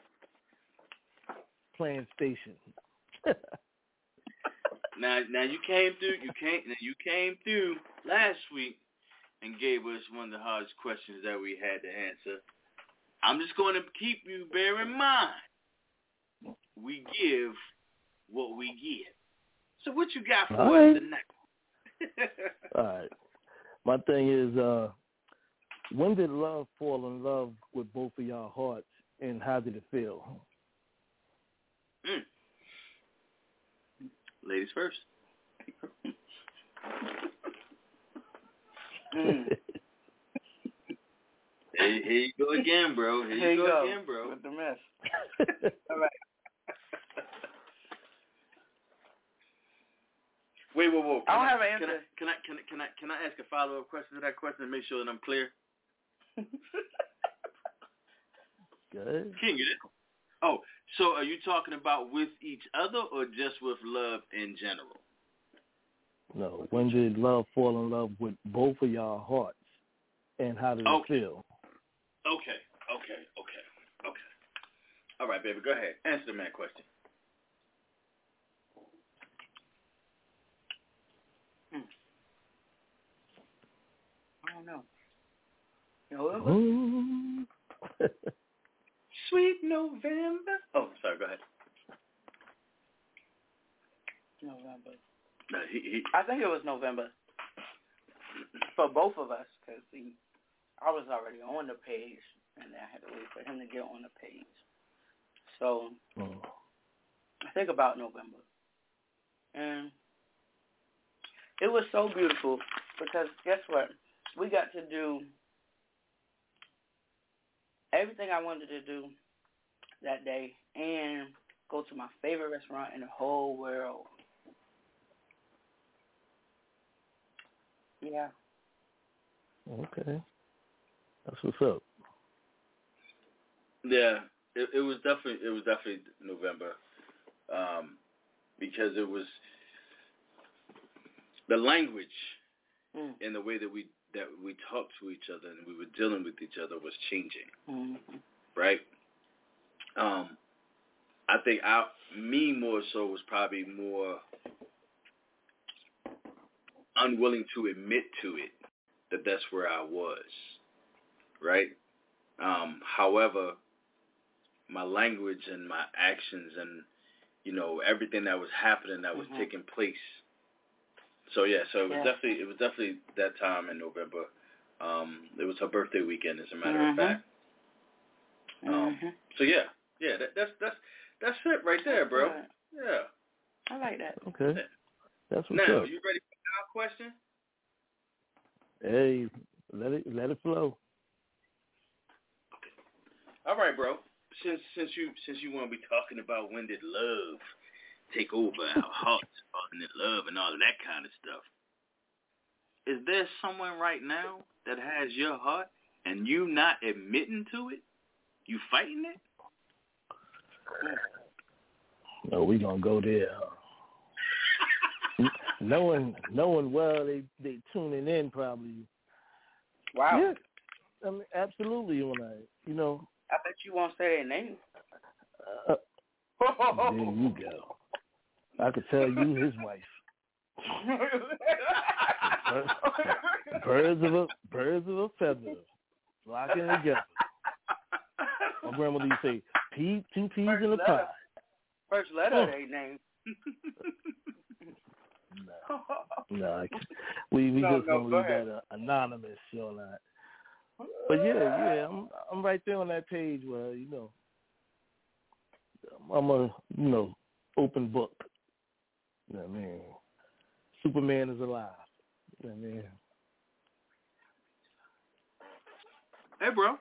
Plant station. now, now you came through. You came. You came through last week and gave us one of the hardest questions that we had to answer. I'm just going to keep you bear in mind. We give what we get. So what you got for All us right. tonight? All right. My thing is, uh, when did love fall in love with both of y'all hearts, and how did it feel? Mm. Ladies first. mm. Here, here you go again, bro. Here, Here you go, go again, bro. with the mess. All right. Wait, whoa, whoa. Can I don't I, have an answer. Can I, can I, can I, can I ask a follow-up question to that question and make sure that I'm clear? Good. King, you there? Oh, so are you talking about with each other or just with love in general? No. When did love fall in love with both of y'all hearts, and how did okay. it feel? Okay, okay, okay, okay. All right, baby, go ahead. Answer the man question. I don't know. November? Sweet November. Oh, sorry, go ahead. November. No, he, he... I think it was November for both of us because I was already on the page and I had to wait for him to get on the page. So oh. I think about November. And it was so beautiful because guess what? We got to do everything I wanted to do that day and go to my favorite restaurant in the whole world. Yeah. Okay. That's what's up. Yeah, it, it was definitely it was definitely November, um, because it was the language mm. and the way that we that we talked to each other and we were dealing with each other was changing, mm-hmm. right? Um, I think I, me more so was probably more unwilling to admit to it that that's where I was, right? Um, however, my language and my actions and, you know, everything that was happening that was mm-hmm. taking place. So yeah, so it was yeah. definitely it was definitely that time in November. Um, it was her birthday weekend, as a matter mm-hmm. of fact. Um, mm-hmm. So yeah, yeah, that, that's that's that's it right there, bro. Right. Yeah, I like that. Okay, that's what's now, up. You ready for our question? Hey, let it let it flow. Okay. All right, bro. Since since you since you want to be talking about when did love take over our hearts, falling in love, and all of that kind of stuff, is there someone right now that has your heart and you not admitting to it? You fighting it? No, we gonna go there. knowing knowing well they they tuning in probably. Wow. Yeah, I mean absolutely. When I you know. I bet you won't say their name. Uh, there you go. I could tell you his wife. birds of a birds of a feather flocking together. My grandmother used to say, "Pea, two peas first in a pie." First letter of their name. no, no, we we no, just no, gonna go leave ahead. that uh, anonymous, you know that. But yeah, yeah, I'm I'm right there on that page where you know I'm a you know open book. You know what I mean? Superman is alive. You know what I mean? Hey, bro.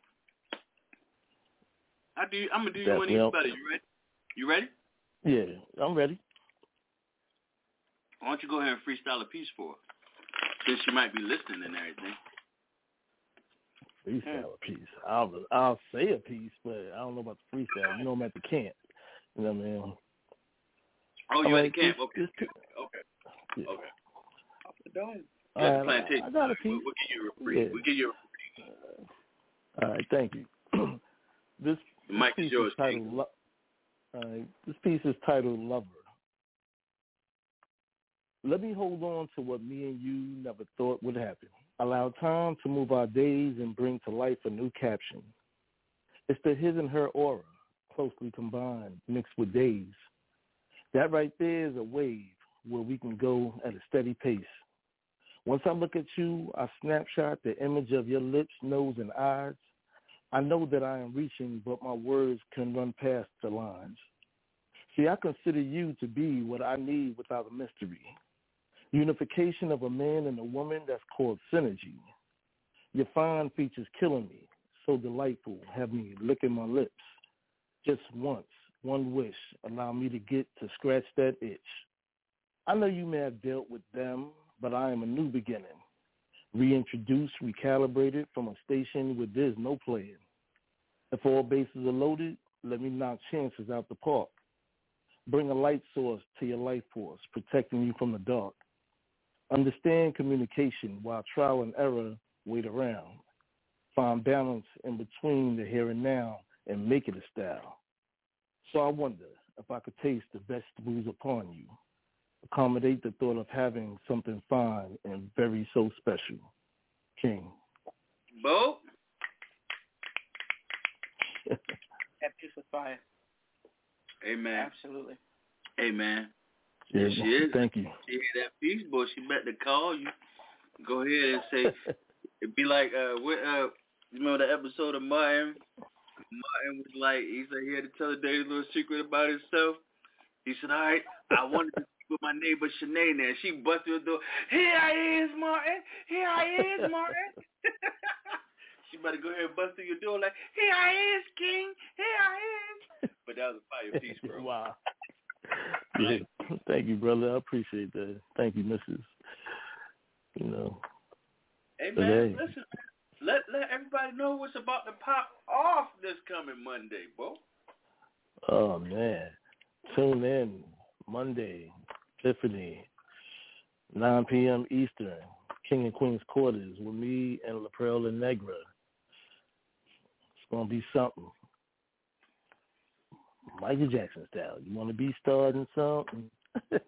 I do. I'm gonna do you one even better. You ready? You ready? Yeah, I'm ready. Why don't you go ahead and freestyle a piece for her, since she might be listening and everything. Freestyle a piece. I'll I'll say a piece, but I don't know about the freestyle. You know I'm at the camp. You know what I mean? Oh, you right, at the camp? This, okay. This, okay. Yeah. Okay. Off the dome. All right, I, I got a piece. We'll, we'll give you a free. Yeah. We'll give you a free. All right, thank you. this, this Mike piece is yours, is titled. Lo- All right, this piece is titled "Lover." Let me hold on to what me and you never thought would happen. Allow time to move our days and bring to life a new caption. It's the his and her aura, closely combined, mixed with days. That right there is a wave where we can go at a steady pace. Once I look at you, I snapshot the image of your lips, nose, and eyes. I know that I am reaching, but my words can run past the lines. See, I consider you to be what I need without a mystery. Unification of a man and a woman, that's called synergy. Your fine features killing me, so delightful, have me licking my lips. Just once, one wish, allow me to get to scratch that itch. I know you may have dealt with them, but I am a new beginning. Reintroduced, recalibrated from a station where there's no playing. If all bases are loaded, let me knock chances out the park. Bring a light source to your life force, protecting you from the dark. Understand communication while trial and error wait around. Find balance in between the here and now and make it a style. So I wonder if I could taste the vegetables upon you. Accommodate the thought of having something fine and very so special. King. Bo? That piece was fire. Amen. Absolutely. Hey, man. Yeah, yes, she is. Thank you. She hear that piece, boy. She better call you. Go ahead and say, it'd be like, uh, what, uh, you remember the episode of Martin? Martin was like, he said he had to tell a dirty little secret about himself. He said, all right, I wanted to speak with my neighbor Shanae there. She busted the door. Here I is, Martin. Here I is, Martin. She better go ahead and bust through your door like, here I is, King. Here I is. But that was a fire piece, bro. Wow. Yeah. Thank you, brother. I appreciate that. Thank you, Missus You know. Hey, man, hey. listen. Let let everybody know what's about to pop off this coming Monday, bro. Oh, man. Tune in Monday, Epiphany, nine p.m. Eastern, King and Queen's Quarters with me and La Perla Negra. It's going to be something. Michael Jackson style. You want to be starting something? That's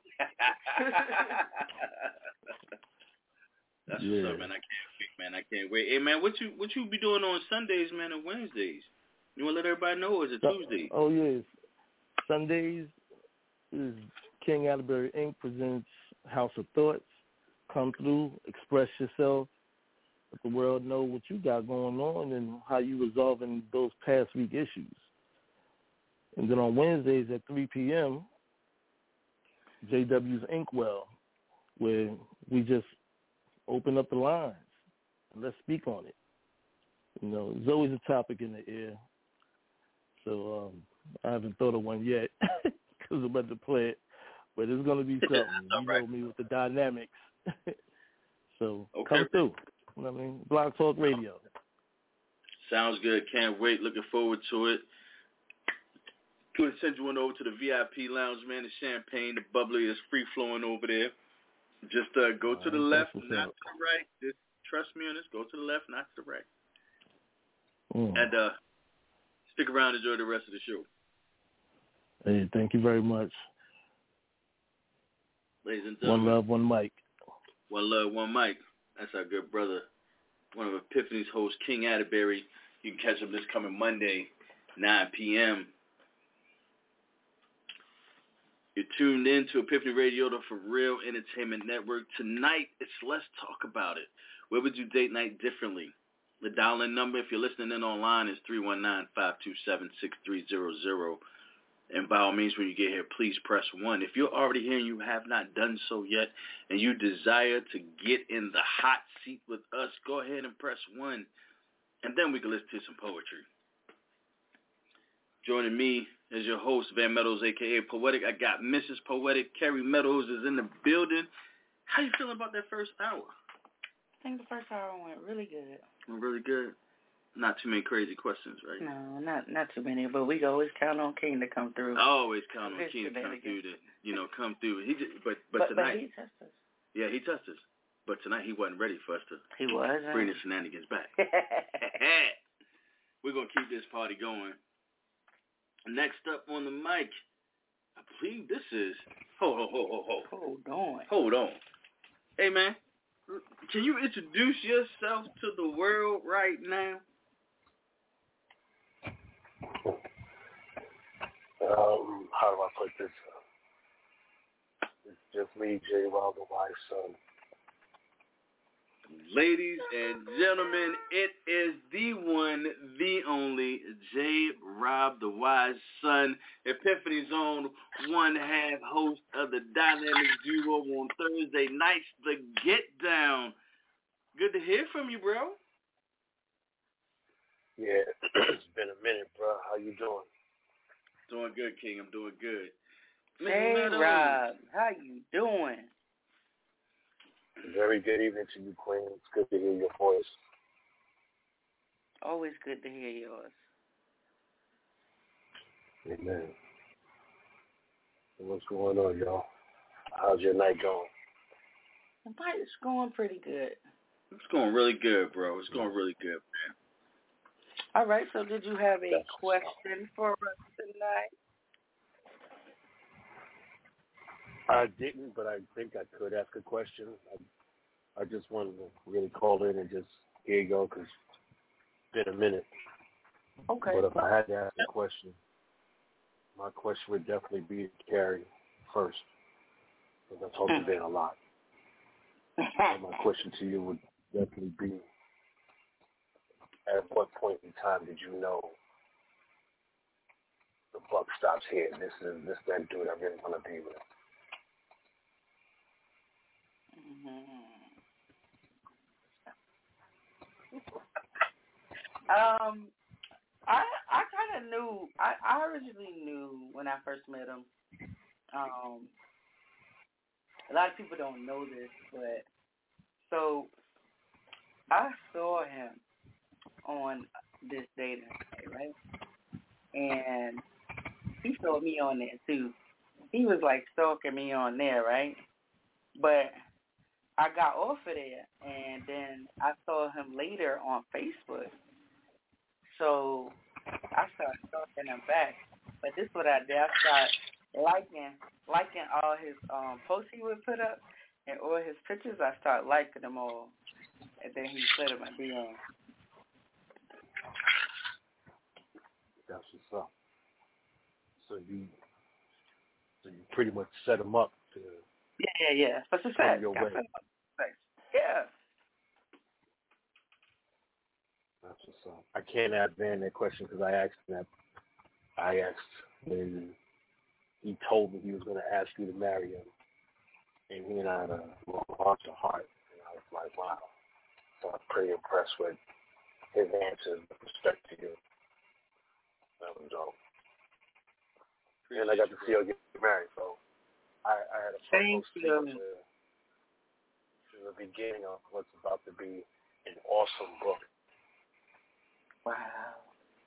yeah. what's up, man. I can't wait, man. I can't wait. Hey, man, what you what you be doing on Sundays, man, and Wednesdays? You want to let everybody know, or is it uh, Tuesdays? Oh, yes. Sundays is King Atterbury Incorporated presents House of Thoughts. Come through, express yourself, let the world know what you got going on and how you resolving those past week issues. And then on Wednesdays at three p.m., J W's Inkwell, where we just open up the lines and let's speak on it. You know, there's always a topic in the air. So um, I haven't thought of one yet because I'm about to play it. But it's going to be something. You know me with the dynamics. So okay. Come through. You know what I mean? Blog Talk Radio. Sounds good. Can't wait. Looking forward to it. Going to send you one over to the V I P lounge, man. The champagne, the bubbly is free flowing over there. Just uh, go All to the right, left, not to the right. Just trust me on this. Go to the left, not to the right. Mm. And uh, stick around and enjoy the rest of the show. Hey, thank you very much. Ladies and gentlemen. One love, one mic. One love, one mic. That's our good brother, one of Epiphany's hosts, King Atterbury. You can catch him this coming Monday, nine p.m. You're tuned in to Epiphany Radio, the For Real Entertainment Network. Tonight, it's Let's Talk About It. Where would you date night differently? The dial-in number, if you're listening in online, is three one nine, five two seven, six three zero zero. And by all means, when you get here, please press one. If you're already here and you have not done so yet, and you desire to get in the hot seat with us, go ahead and press one. And then we can listen to some poetry. Joining me is your host, Van Meadows, a k a. Poetic. I got Missus Poetic. Carrie Meadows is in the building. How you feeling about that first hour? I think the first hour went really good. Really good. Not too many crazy questions, right? No, not not too many, but we always count on King to come through. I always count on King to come through to, you know, come through. He just, but, but, but tonight. But he tested us. Yeah, he tested us. But tonight he wasn't ready for us to he was, bring the shenanigans back. We're going to keep this party going. Next up on the mic, I believe this is, hold, hold, hold, hold, hold. Hold on. Hold on. Hey, man, can you introduce yourself to the world right now? Um, how do I put this? It's just me, J. Rob, the wise son. Ladies and gentlemen, it is the one, the only J. Rob, the wise son, Epiphany's own one-half host of the Dynamic Duo on Thursday nights, The Get Down. Good to hear from you, bro. Yeah, it's been a minute, bro. How you doing? Doing good, King. I'm doing good. Hey, Rob. How you doing? Very good evening to you, Queen. It's good to hear your voice. Always good to hear yours. Amen. What's going on, y'all? How's your night going? The night is going pretty good. It's going really good, bro. It's going really good, man. All right, so did you have a That's question for us tonight? I didn't, but I think I could ask a question. I, I just wanted to really call in and just, here you go, because it's been a minute. Okay. But if I had to ask a question, my question would definitely be to Carrie first, because I talked to Ben a lot. And my question to you would definitely be, at what point in time did you know the buck stops here? This is this that dude I really want to be with. um, I I kind of knew. I, I originally knew when I first met him. Um, a lot of people don't know this, but so I saw him on this dating site, right? And he saw me on there too. He was like stalking me on there, right? But I got off of there, and then I saw him later on Facebook. So I started stalking him back, But this is what I did. I started liking liking all his um posts he would put up and all his pictures. I started liking them all, and then he slid in my D M. That's what's up. So you, so you pretty much set him up to. Yeah, yeah, yeah. For success. Your way. Yeah. That's what's up. I can't ask Van that question because I asked that. I asked when he told me he was going to ask you to marry him, and he and I had a heart to heart, and I was like, wow. So I'm pretty impressed with his answers with respect to you. That was dope. And I got to see her get married, so I, I had a front row seat to, to the beginning of what's about to be an awesome book. Wow.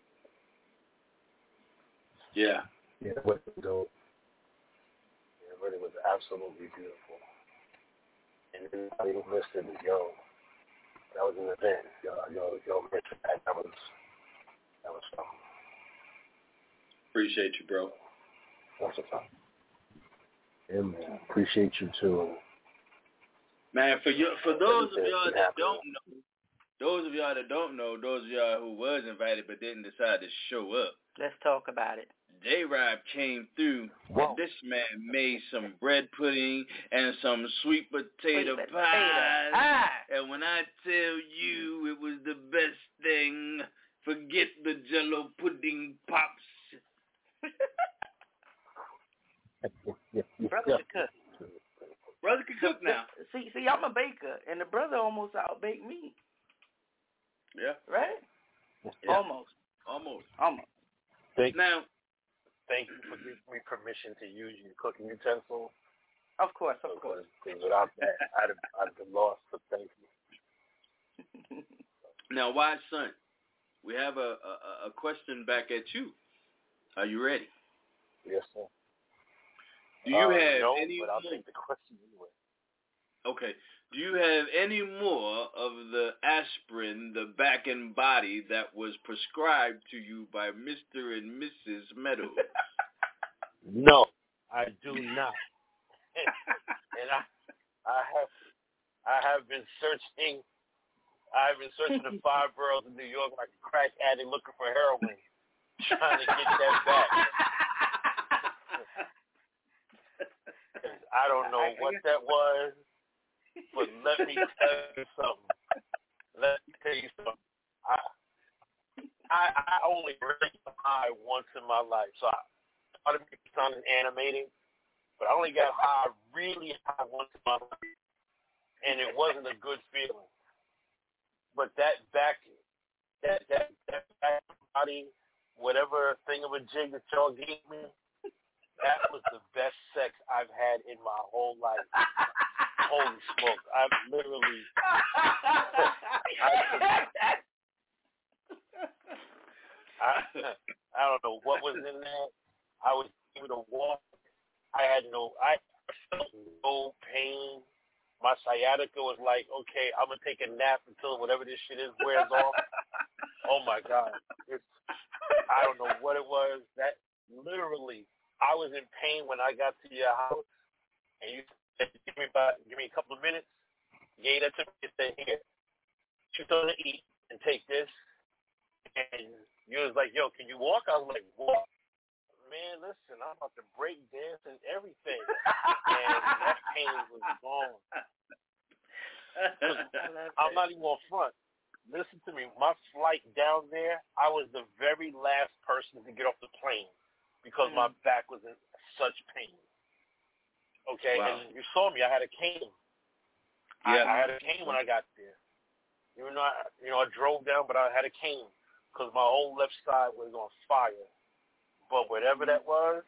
Yeah. Yeah, it was dope. It really was absolutely beautiful. And anybody who missed it, yo, that was an event. Yo, yo, yo, that, that was, that was fun. Appreciate you, bro. That's what's up. Yeah, man. Appreciate you too. Man, for you, for those of y'all that don't know, those of y'all that don't know, those of y'all who was invited but didn't decide to show up. Let's talk about it. J-Rob came through, Whoa. and this man made some bread pudding and some sweet potato sweet pies. Pie. And when I tell you it was the best thing, forget the Jello pudding pops. Brother can cook. Brother can cook now. See, see, I'm a baker, and the brother almost outbaked me. Yeah. Right? Yeah. Almost. Almost. Almost. Thank now, thank you for giving me permission to use your cooking utensil. Of course, of course. Because without that, I'd have, I'd have been lost, so thank you. Now, wise son, we have a, a, a question back at you. Are you ready? Yes, sir. Do you uh, have no, any but I'll more? take the question anyway. Okay. Do you have any more of the aspirin, the back and body that was prescribed to you by Mister and Missus Meadows? No, I do not. And I, I have, I have been searching. I've been searching the five boroughs in New York like a crack addict looking for heroin, trying to get that back. I don't know what that was, but let me tell you something. Let me tell you something. I I, I only really got high once in my life, so I thought it sounded animating, but I only got high, really high once in my life, and it wasn't a good feeling. But that back, that that that back body, whatever thingamajig that y'all gave me, that was the best sex I've had in my whole life. Holy smoke. I've literally... I, I don't know what was in there. I was able to walk. I had no... I felt no pain. My sciatica was like, okay, I'm going to take a nap until whatever this shit is wears off. Oh, my God. It's, I don't know what it was. That literally... I was in pain when I got to your house, and you said, give me about, give me a couple of minutes. Gave that to me and said, here, you something to eat and take this. And you was like, yo, can you walk? I was like, what? Man, listen, I'm about to break dance and everything. And that pain was gone. I'm not even on front. Listen to me. My flight down there, I was the very last person to get off the plane. Because mm. my back was in such pain. Okay, wow. And you saw me. I had a cane. Yeah. I, I had a cane when I got there. Even though I, you know, I drove down, but I had a cane because my whole left side was on fire. But whatever that was,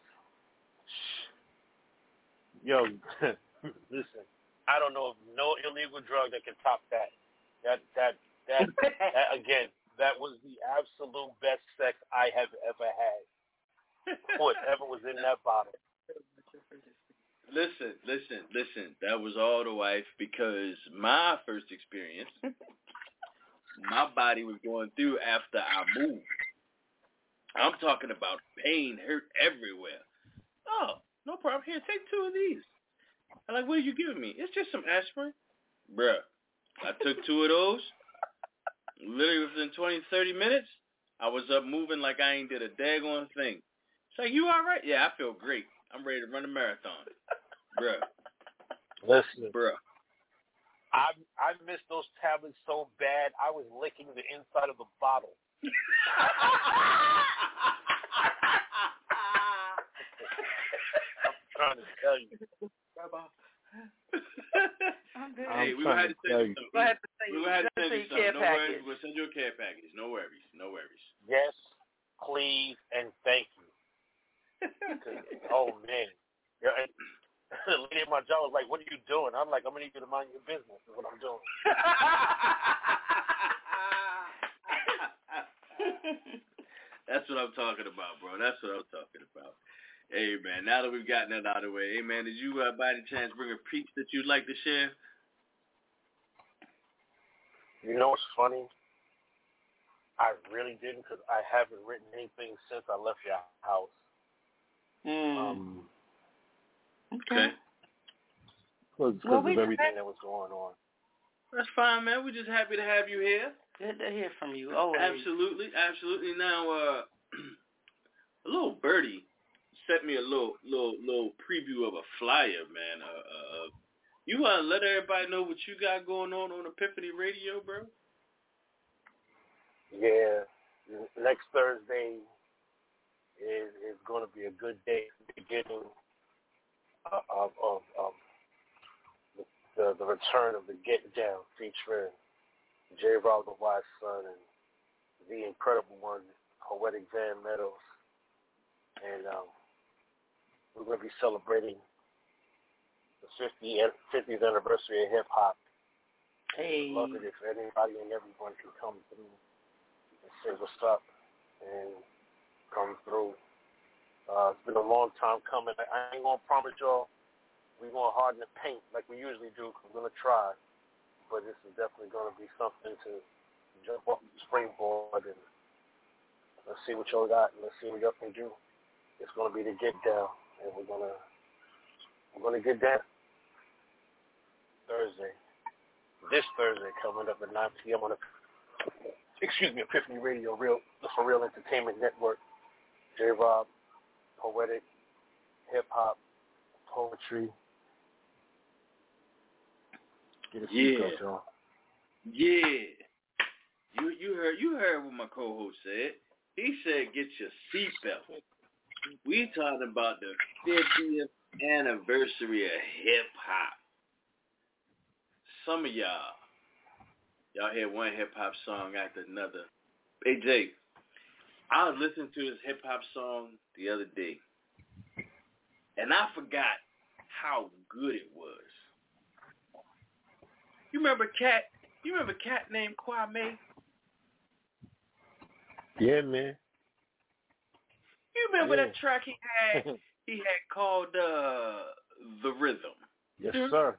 yo, listen, I don't know of no illegal drug that can top that. That that that, that again, that was the absolute best sex I have ever had. Whatever was in that bottle. Listen, listen, listen. That was all the wife because my first experience, my body was going through after I moved. I'm talking about pain, hurt everywhere. Oh, no problem. Here, take two of these. I'm like, what are you giving me? It's just some aspirin. Bruh, I took two of those. Literally within twenty, thirty minutes, I was up moving like I ain't did a daggone thing. It's like, you all right? Yeah, I feel great. I'm ready to run a marathon. Bruh. Listen. Bruh. I I missed those tablets so bad, I was licking the inside of the bottle. I'm trying to tell you. Hey, we will have to send you something. We'll have to send we you, will have to send you something. care No package. worries. We'll send you a care package. No worries. No worries. Yes, please, and thank you. Oh, man. Yeah, and the lady at my job was like, what are you doing? I'm like, I'm going to need you to mind your business is what I'm doing. That's what I'm talking about, bro. That's what I'm talking about. Hey, man, now that we've gotten that out of the way, hey, man, did you, uh, by any chance, bring a piece that you'd like to share? You know what's funny? I really didn't because I haven't written anything since I left your house. Mm. Um, okay. Because well, of we everything that was going on. That's fine, man. We're just happy to have you here. Good to hear from you. Always. Absolutely, absolutely. Now, uh, a little birdie sent me a little, little, little preview of a flyer, man. Uh, uh, you want to let everybody know what you got going on on Epiphany Radio, bro? Yeah, next Thursday is is going to be a good day at the beginning of of, of, of the the return of the Get Down featuring J. Rob the Wise Son and the incredible one, Poetic Van Meadows, and um, we're going to be celebrating the fiftieth anniversary of hip hop. Hey, I'd love it if anybody and everyone can come through and say what's up and come through. Uh, it's been a long time coming. I, I ain't gonna promise y'all we're gonna harden the paint like we usually do. Cause we're gonna try, but this is definitely gonna be something to jump off the springboard and let's see what y'all got and let's see what y'all can do. It's gonna be the Get Down, and we're gonna we're gonna get down Thursday. This Thursday coming up at nine p.m. on the excuse me Epiphany Radio, real the For Real Entertainment Network. J. Rob, poetic, hip hop, poetry. Get a yeah, seatbelt, y'all. Yeah. You you heard you heard what my co-host said. He said get your seatbelt. We talking about the fiftieth anniversary of hip hop. Some of y'all, y'all hear one hip hop song after another. Hey Jay, I was listening to this hip hop song the other day, and I forgot how good it was. You remember Cat? You remember Cat named Kwame? Yeah, man. You remember yeah. that track he had? He had called uh, The Rhythm. Yes, sir.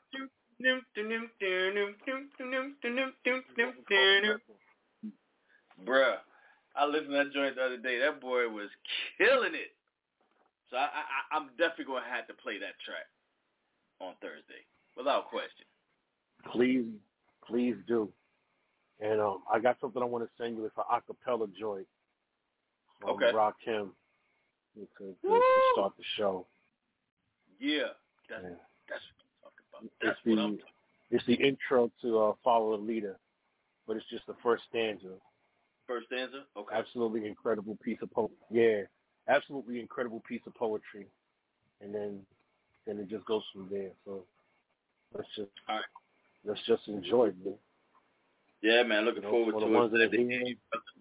Bruh, I listened to that joint the other day. That boy was killing it. So I, I, I'm definitely going to have to play that track on Thursday, without question. Please, please do. And um, I got something I want to send you. It's an acapella joint from okay. Rakim to, to, to start the show. Yeah, that's, yeah. that's what I'm talking about. That's it's the, what I'm talking about. It's the intro to uh, Follow the Leader, but it's just the first stanza. First stanza? Okay. Absolutely incredible piece of poetry. Yeah, absolutely incredible piece of poetry. And then then it just goes from there. So let's just All right. let's just enjoy it, man. Yeah, man. Looking you know, forward for to the ones it. That are here,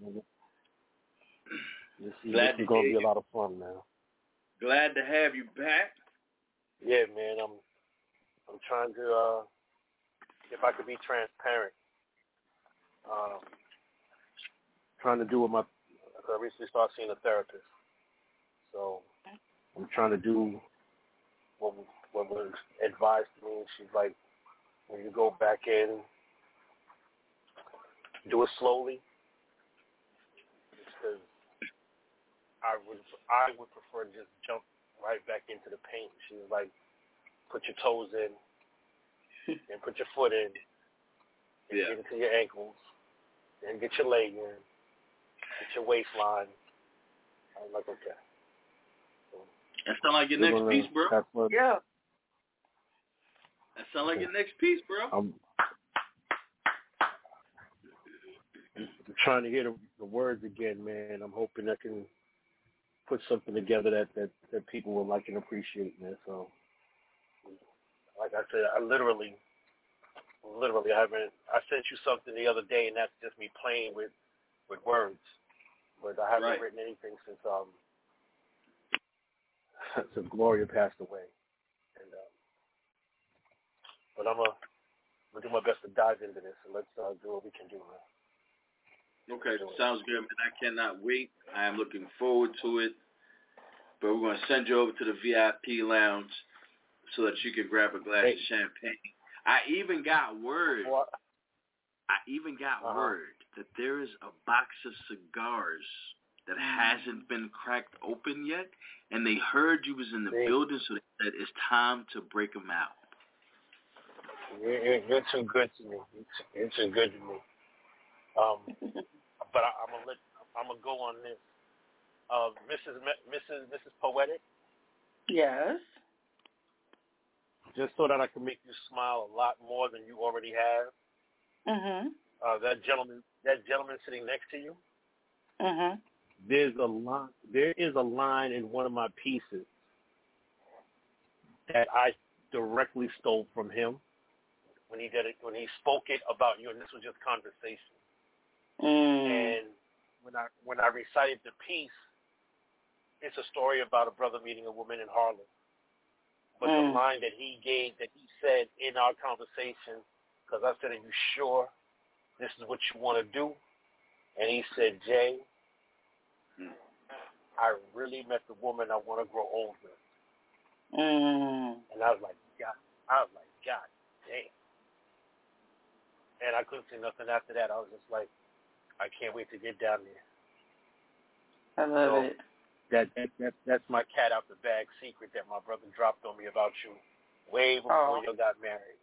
this is, Glad this to is going to be you. a lot of fun now. Glad to have you back. Yeah, man. I'm I'm trying to, uh, if I could be transparent, um, trying to do what my, I recently started seeing a therapist. So I'm trying to do what what was advised to me. She's like, when you go back in, do it slowly. Because I would I would prefer to just jump right back into the paint. She was like, put your toes in and put your foot in and Yeah. get into your ankles and get your leg in, get your waistline. I was like, okay. So, that sound like your next gonna, piece, bro. That's what, Yeah. That sound like your next piece, bro. I'm, I'm trying to hear the, the words again, man. I'm hoping I can put something together that, that, that people will like and appreciate, man. So, like I said, I literally, literally, I haven't. I sent you something the other day, and that's just me playing with, with words. But I haven't Right. written anything since um since Gloria passed away. And um, but I'm gonna do my best to dive into this, and let's uh, do what we can do, man. Okay, sounds good, man. I cannot wait. I am looking forward to it. But we're going to send you over to the V I P lounge so that you can grab a glass Hey. of champagne. I even got word. Well, I even got Uh-huh. word that there is a box of cigars that hasn't been cracked open yet, and they heard you was in the See? building, so they said it's time to break them out. You're, you're, you're too good to me. You're too, you're too good to me. Um, but I, I'm gonna let I'm gonna go on this. Uh, Missus Me- Missus Missus Poetic, Yes. just so that I can make you smile a lot more than you already have. Mhm. Uh, that gentleman, that gentleman sitting next to you. Mhm. There's a line. There is a line in one of my pieces that I directly stole from him when he did it. When he spoke it about you, and this was just conversation. Mm. And when I when I recited the piece, it's a story about a brother meeting a woman in Harlem. But Mm. the line that he gave, that he said in our conversation, because I said, "Are you sure this is what you want to do?" And he said, "Jay, I really met the woman I want to grow old with." Mm. And I was like, God, I was like, God damn. And I couldn't say nothing after that. I was just like, I can't wait to get down there. I love so it. That, that that that's my cat out the bag secret that my brother dropped on me about you way before Aww. you got married.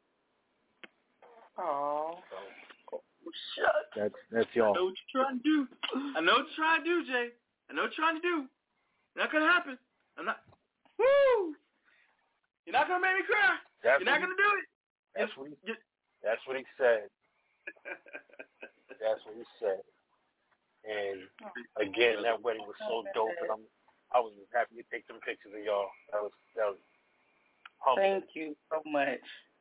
Oh. So, Shut. that's that's I y'all. know what you're trying to do. I know what you're trying to do, Jay. I know what you're trying to do. Not gonna happen. I'm not. Woo! You're not gonna make me cry. That's You're not what gonna do it. That's what he, You- that's what he said. That's what he said. And again, that wedding was so dope, and I'm I was happy to take them pictures of y'all. That was that was humbling. Thank you so much.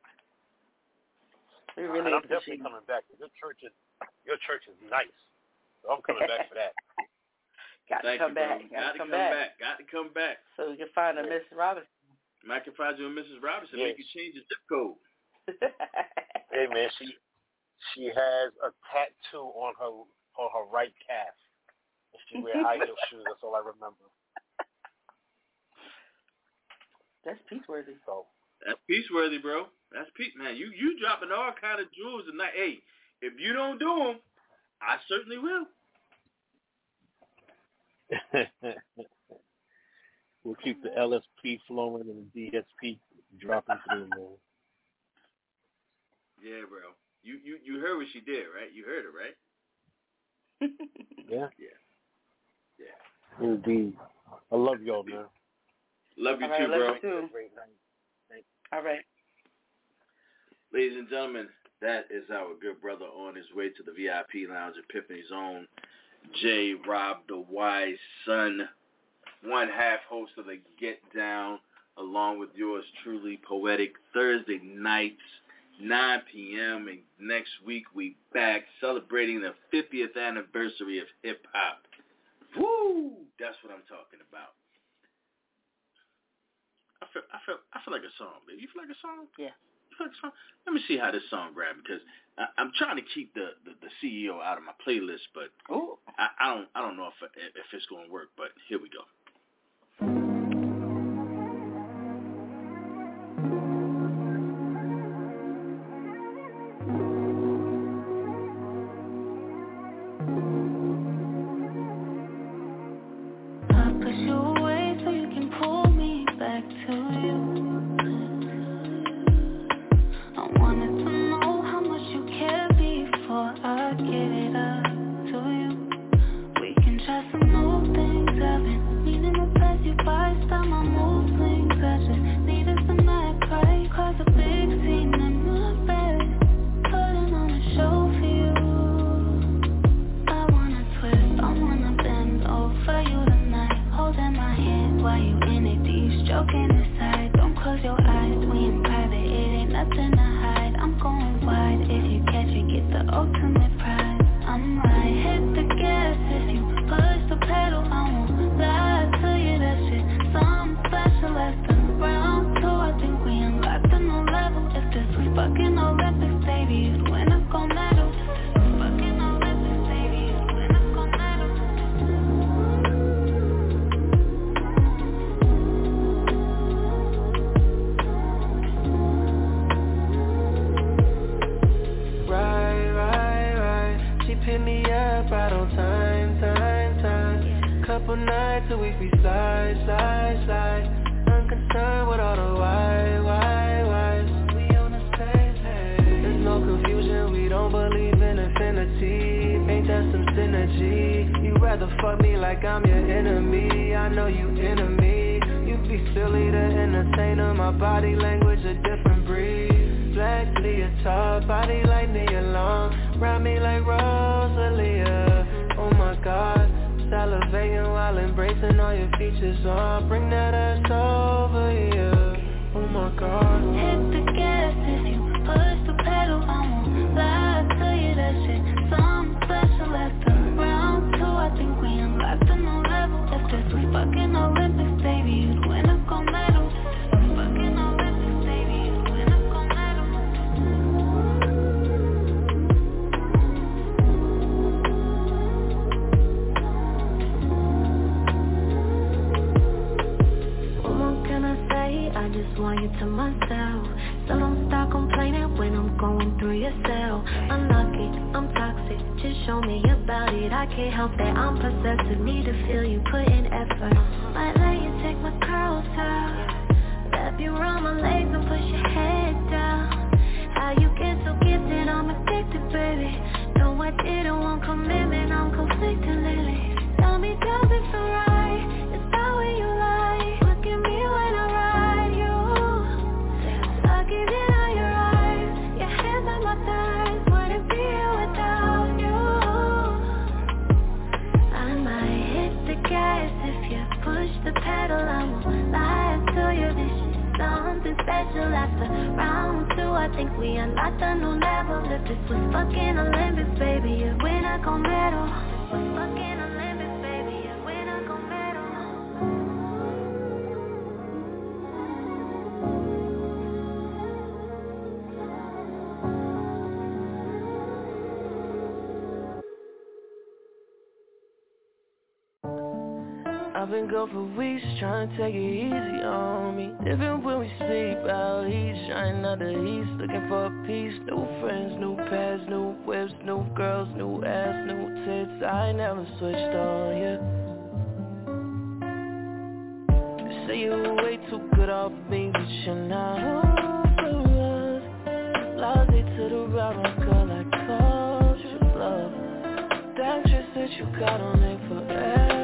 We And really I'm appreciate definitely coming back. Your church is your church is nice, so I'm coming back for that. Got Thank to come you, bro. back. Got, Got to come come back. back. Got to come back. So we can find a Yeah. Miss Robinson. I can find you a Missus Robinson. Yes. Make you change your zip code. Hey man, she she has a tattoo on her on her right calf. And she wears high heel shoes. That's all I remember. That's peace-worthy. So That's peace worthy, bro. That's peace, man. You you dropping all kind of jewels tonight. Hey, if you don't do them, I certainly will. we'll keep the L S P flowing and the D S P dropping through, man. Yeah, bro. You you you heard what she did, right? You heard her, right? Yeah. Yeah. Yeah. Indeed. I love y'all, man. Love you All right, too, love bro. you too. Great night. Thank All right. Ladies and gentlemen, that is our good brother on his way to the V I P lounge, Epiphany's own J. Rob the Wise Son, one half host of the Get Down, along with yours truly, Poetic, Thursday nights, nine p.m. And next week we back celebrating the fiftieth anniversary of hip hop. Woo! That's what I'm talking about. I feel, I feel, I feel like a song, baby. You feel like a song? Yeah. You feel like a song? Let me see how this song grabs because I, I'm trying to keep the, the, the C E O out of my playlist, but Ooh. I, I don't I don't know if if it's going to work. But here we go. looking inside. Don't close your eyes, we in private, it ain't nothing to hide. I'm going wide, if you catch it, get the ultimate prize. I'm right, hit the gas if you push the pedal. I won't lie to you, that shit something special after round two. I think we unlocked a new level. If this was fucking Olympics, baby, you'd win a gold medal. Fucking Olympics, baby, you'd win a gold medal. Right, right, right. She picked me up right on time, time, time. Couple nights a week we slide, slide, slide. Unconcerned with all the why, why, whys. We on the same page. There's no confusion, we don't believe in infinity. Ain't that some synergy? You rather fuck me like I'm your enemy. I know you enemy. You be silly to entertain her. My body language a different breed. Black leotard, body like Nia Long. Ride me like Rosalia. Oh my God. Salivating while embracing all your features. Oh, bring that ass over here. Oh my God. Hit the gas if you push the pedal. I won't lie to you, that shit something special after round two. I think we unlocked a new level. If this was fucking Olympics, baby, you'd win a gold medal. Fucking Olympics, baby, you'd win a gold medal. I just want you to myself. So don't stop complaining when I'm going through your cell. I'm lucky, I'm toxic, just show me about it. I can't help that I'm possessive, need to feel you put in effort. Might let you take my curls out, wrap you around my legs and push your head down. How you get so gifted, I'm addicted, baby. No, I didn't want commitment, I'm conflicted lately. Tell me, does it feel right? Is that what you like? Look at me when I ride you. Sucking in on your eyes, your hands on my thighs. Wouldn't be here without you. I might hit the gas if you push the pedal. I won't lie to you, this shit something special. After round two, I think we unlocked a new level. If this was fucking Olympics, baby, you'd win a gold medal. If this was fucking Olympics, baby, you'd win a gold medal. I've been gone for weeks, trying to take it easy on me. Different when we sleep out, he's shining out the east, looking for a piece. New friends, new pads, new whips, new girls, new ass, new tits. I ain't never switched on you. They say you were way too good off me, but you're not. Oh, lost it to the rubber, girl, I called you bluff. That dress that you got on it forever.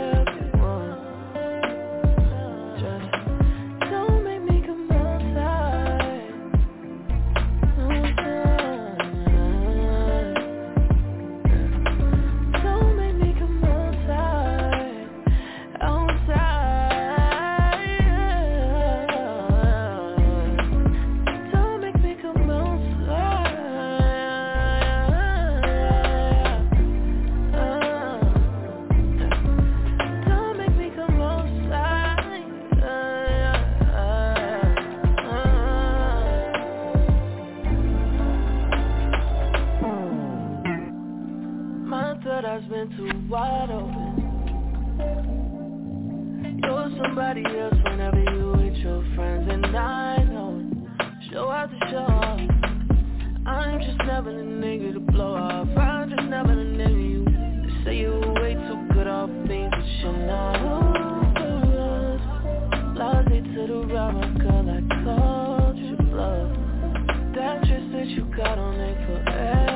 I've been too wide open. You're somebody else whenever you with your friends, and I know it. Show out to show off. I'm just never the nigga to blow off. I'm just never the nigga you. They say you were way too good off me, but you're not. Lost it to the rubber, girl, I called you bluff. That dress that you got on it forever.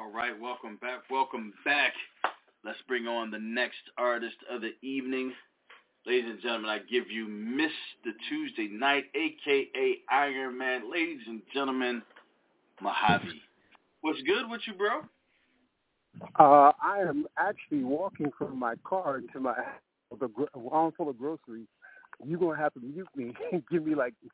All right, welcome back. Welcome back. Let's bring on the next artist of the evening. Ladies and gentlemen, I give you Mister Tuesday Night, a k a. Iron Man. Ladies and gentlemen, Mojave. What's good with you, bro? Uh, I am actually walking from my car into my the arm full of groceries. You're going to have to mute me and give me, like,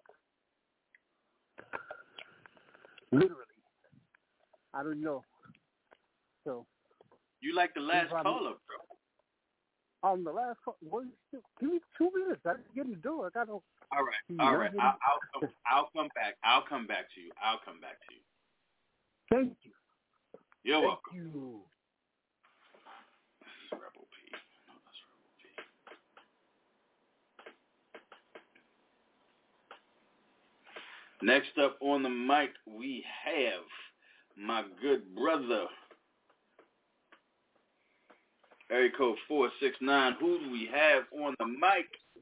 literally. I don't know. So. You like the last caller, bro. Um, the last call. What, give me two minutes. I didn't get in the door. I got no. All right, all right. I'll, I'll, come, I'll come back. I'll come back to you. I'll come back to you. Thank you. You're Thank welcome. You. That's Rebel P. No, that's Rebel P. Next up on the mic, we have my good brother, area code four six nine. Who do we have on the mic?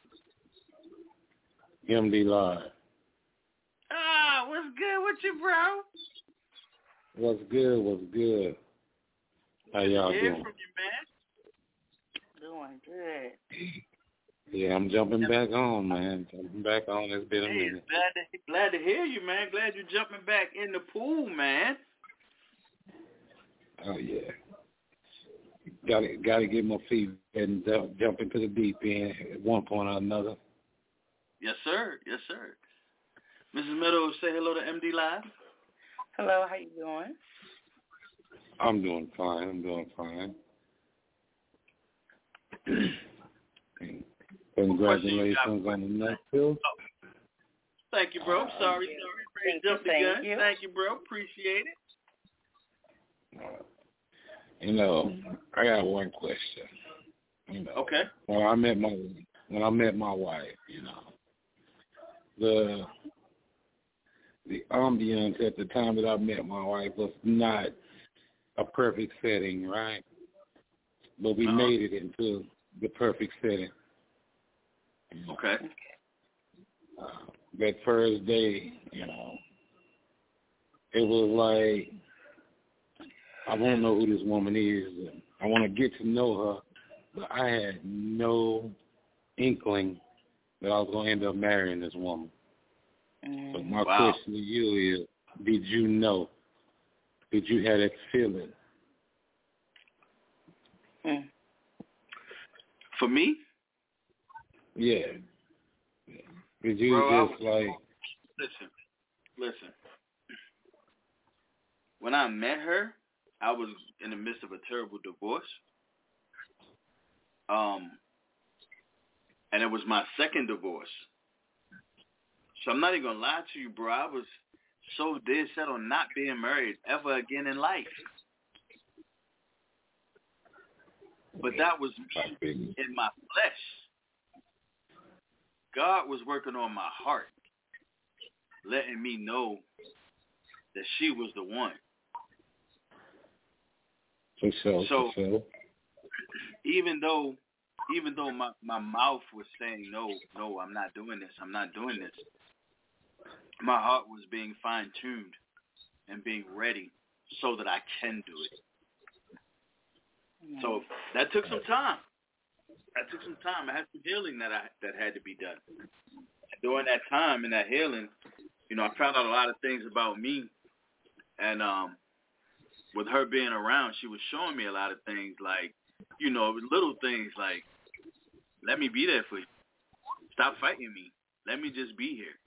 M D Live. Ah, what's good with you, bro? What's good? What's good? How y'all Hear doing? from you, man. Doing good. Yeah, I'm jumping back on, man. Jumping back on. It's been a Hey, minute. glad to, glad to hear you, man. Glad you're jumping back in the pool, man. Oh yeah. Got to got to get my feet and jump, jump into the deep end at one point or another. Yes, sir. Yes, sir. Missus Meadows, say hello to M D Live. Hello, how you doing? I'm doing fine. I'm doing fine. Congratulations on the next bill. Oh. Thank you, bro. Sorry, sorry. Thank Jump the you, gun. thank you. Thank you, bro. Appreciate it. Uh, you know, I got one question. You know, okay. When I met my when I met my wife, you know, the the ambience at the time that I met my wife was not a perfect setting, right? But we uh-huh. made it into the perfect setting. Okay. Uh, that first day, you know, it was like, I want to know who this woman is. I want to get to know her, but I had no inkling that I was going to end up marrying this woman. Mm. So my wow. question to you is, did you know? Did you have that feeling? Mm. For me? Yeah. Did you Bro, just was, like... Listen, listen. When I met her, I was in the midst of a terrible divorce. Um, and it was my second divorce. So I'm not even going to lie to you, bro. I was so dead set on not being married ever again in life. But that was me in my flesh. God was working on my heart, letting me know that she was the one. For sure, so for sure. even though even though my, my mouth was saying, no, no, I'm not doing this, I'm not doing this, my heart was being fine-tuned and being ready so that I can do it. So that took some time. That took some time. I had some healing that I that had to be done. During that time and that healing, you know, I found out a lot of things about me. And um, with her being around, she was showing me a lot of things, like, you know, little things like, let me be there for you. Stop fighting me. Let me just be here.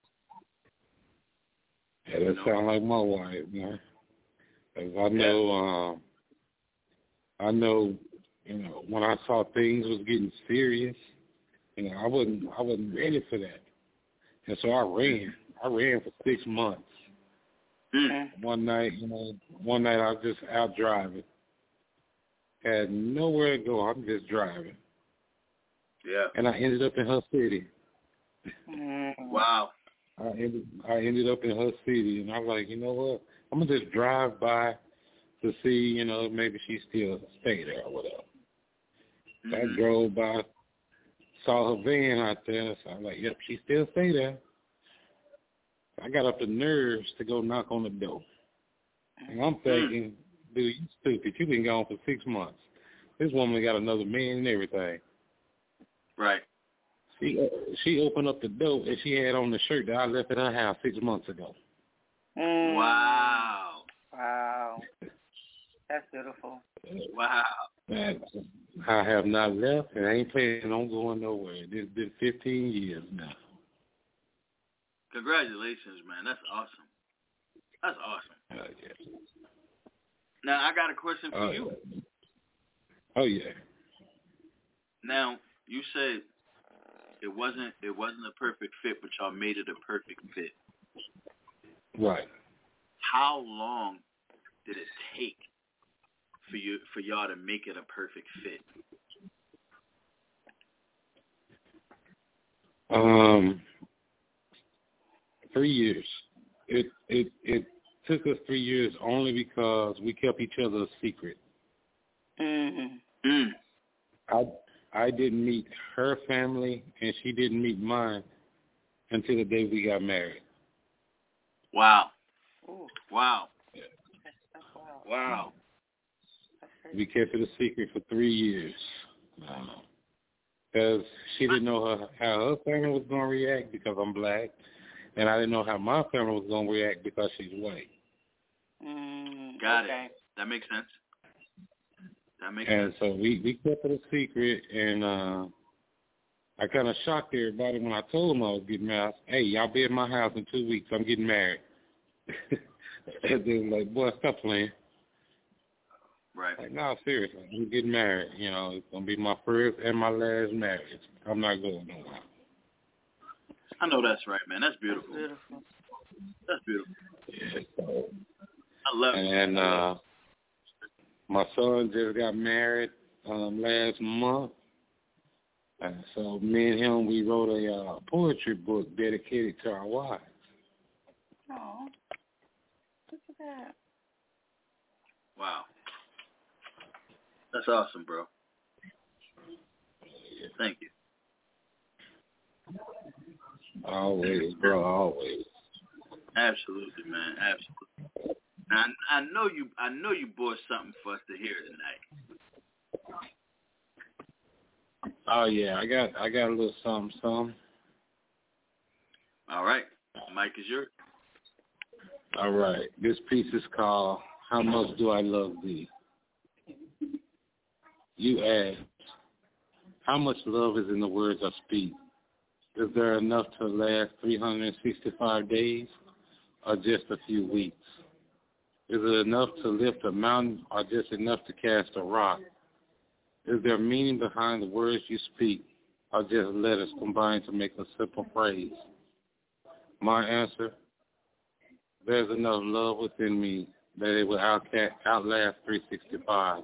Yeah, that you know? Sounds like my wife, man. As I know, yeah. um, I know, you know, when I saw things was getting serious, you know, I wasn't, I wasn't ready for that, and so I ran. I ran for six months. Mm-hmm. One night, you know, one night I was just out driving, had nowhere to go. I'm just driving. Yeah. And I ended up in her city. Mm-hmm. Wow. I ended, I ended up in her city, and I was like, you know what? I'm gonna just drive by to see, you know, maybe she still stay there or whatever. Mm-hmm. So I drove by, saw her van out there, so I was like, yep, she still stay there. I got up the nerves to go knock on the door. And I'm thinking, dude, you stupid. You been gone for six months. This woman got another man and everything. Right. She uh, she opened up the door and she had on the shirt that I left at her house six months ago. Mm. Wow. Wow. That's beautiful. Wow. That, I have not left and I ain't planning on going nowhere. It's been fifteen years now. Congratulations, man. That's awesome. That's awesome. Uh, yeah. Now, I got a question for oh, you. Yeah. Oh, yeah. Now, you said it wasn't it wasn't a perfect fit, but y'all made it a perfect fit. Right. How long did it take for you for y'all to make it a perfect fit? Um, three years. It it it took us three years only because we kept each other a secret. Mm-hmm. Mm. I I didn't meet her family and she didn't meet mine until the day we got married. Wow. Ooh. Wow. Yeah. That's wild. Wow. We kept it a secret for three years. Because um, she didn't know her, how her family was going to react because I'm black, and I didn't know how my family was going to react because she's white. Mm, got okay. it. That makes sense. That makes and sense. so we, we kept it a secret, and uh, I kind of shocked everybody when I told them I was getting married. Hey, y'all be at my house in two weeks. I'm getting married. And they were like, boy, stop playing. Right. Like, no, seriously, I'm getting married. You know, it's going to be my first and my last marriage. I'm not going nowhere. I know that's right, man. That's beautiful. That's beautiful. That's beautiful. Yeah, so, I love and, it. And uh, my son just got married um, last month. And so me and him, we wrote a uh, poetry book dedicated to our wives. Oh, look at that. Wow. That's awesome, bro. Thank you. Always, bro, always. Absolutely, man. Absolutely. Now, I, I know you. I know you bought something for us to hear tonight. Oh yeah, I got, I got a little something, something. All right, Mike is yours. All right, this piece is called "How Much Do I Love Thee." You ask, how much love is in the words I speak? Is there enough to last three hundred sixty-five days or just a few weeks? Is it enough to lift a mountain or just enough to cast a rock? Is there meaning behind the words you speak or just letters combined to make a simple phrase? My answer, there's enough love within me that it will outlast three sixty-five.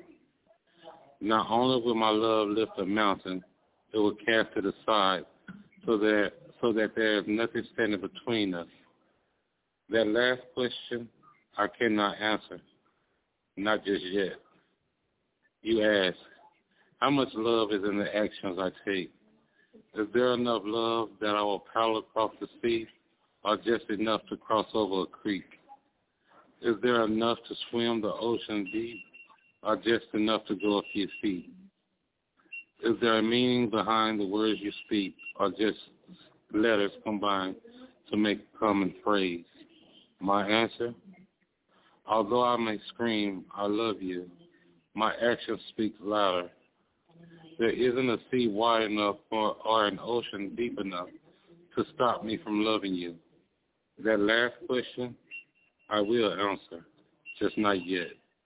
Not only will my love lift a mountain, it will cast it aside so that so that there is nothing standing between us. That last question I cannot answer, not just yet. You ask, how much love is in the actions I take? Is there enough love that I will paddle across the sea or just enough to cross over a creek? Is there enough to swim the ocean deep or just enough to go a few feet? Is there a meaning behind the words you speak or just letters combined to make a common phrase? My answer, although I may scream, I love you, my actions speak louder. There isn't a sea wide enough or, or an ocean deep enough to stop me from loving you. That last question, I will answer, just not yet.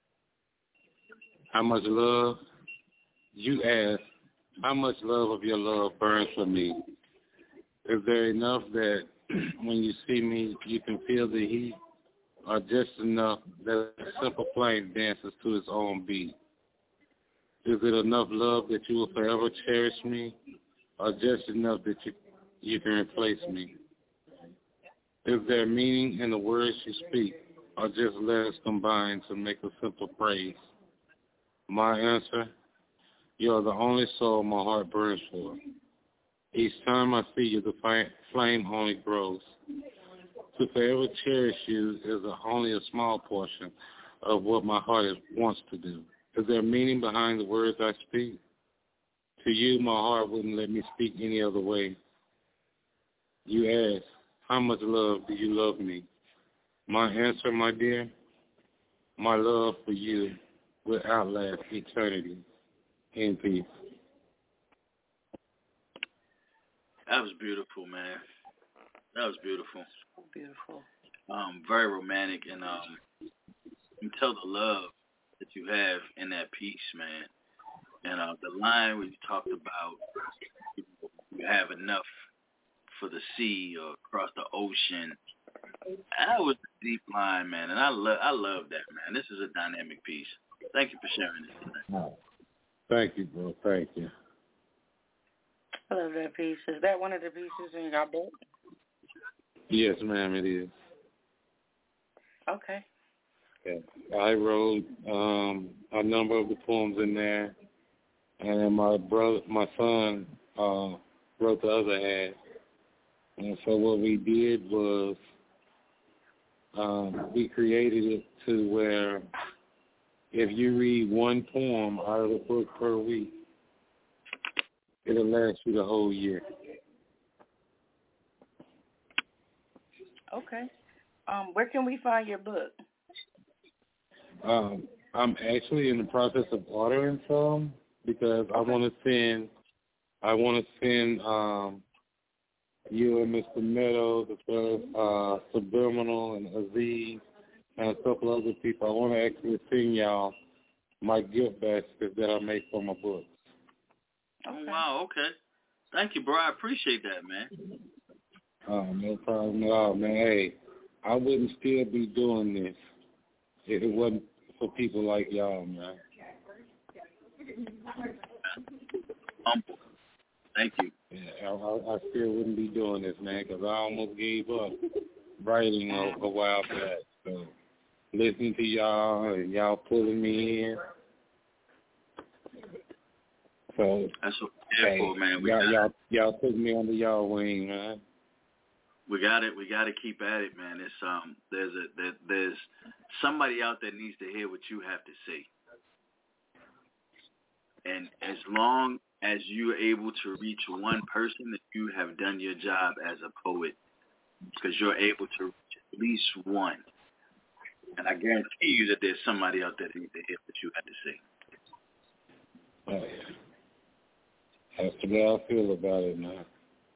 How much love? You ask, how much love of your love burns for me? Is there enough that when you see me, you can feel the heat, or just enough that a simple flame dances to its own beat? Is it enough love that you will forever cherish me, or just enough that you, you can replace me? Is there meaning in the words you speak, or just letters combined to make a simple phrase? My answer, you are the only soul my heart burns for. Each time I see you, the flame only grows. To forever cherish you is only a small portion of what my heart is, wants to do? Is there meaning behind the words I speak? To you, my heart wouldn't let me speak any other way. You ask, how much love do you love me? My answer, my dear, my love for you will outlast eternity in peace. That was beautiful, man. That was beautiful. So beautiful. Um, very romantic, and um, you tell the love that you have in that piece, man. And uh, the line where you talked about you have enough for the sea or across the ocean, that was a deep line, man. And I love, I love that, man. This is a dynamic piece. Thank you for sharing this tonight. Thank you, bro. Thank you. I love that piece. Is that one of the pieces in your book? Yes, ma'am, it is. Okay. Yeah. I wrote um, a number of the poems in there, and then my brother, my son, uh, wrote the other half. And so what we did was um, we created it to where if you read one poem out of the book per week, it'll last you the whole year. Okay. Um, where can we find your book? Um, I'm actually in the process of ordering some because okay. I want to send, I want to send um, you and Mister Meadows, as well as uh, Subliminal and Aziz and a couple other people. I want to actually send y'all my gift baskets that I make for my books. Okay. Oh, wow, okay. Thank you, bro. I appreciate that, man. Oh, no problem at all, man. Hey, I wouldn't still be doing this if it wasn't for people like y'all, man. Humble. Thank you. Yeah, I, I still wouldn't be doing this, man, because I almost gave up writing a, a while back. So listening to y'all and y'all pulling me in. So that's what we're here for, man. We y'all, got y'all, y'all put me under y'all wing, man. We got it. We got to keep at it, man. It's um, there's a there, there's somebody out there needs to hear what you have to say, and as long as you're able to reach one person, that you have done your job as a poet, because you're able to reach at least one. And I guarantee you that there's somebody out there that needs to hear what you have to say. Oh, yeah. That's the way I feel about it, man.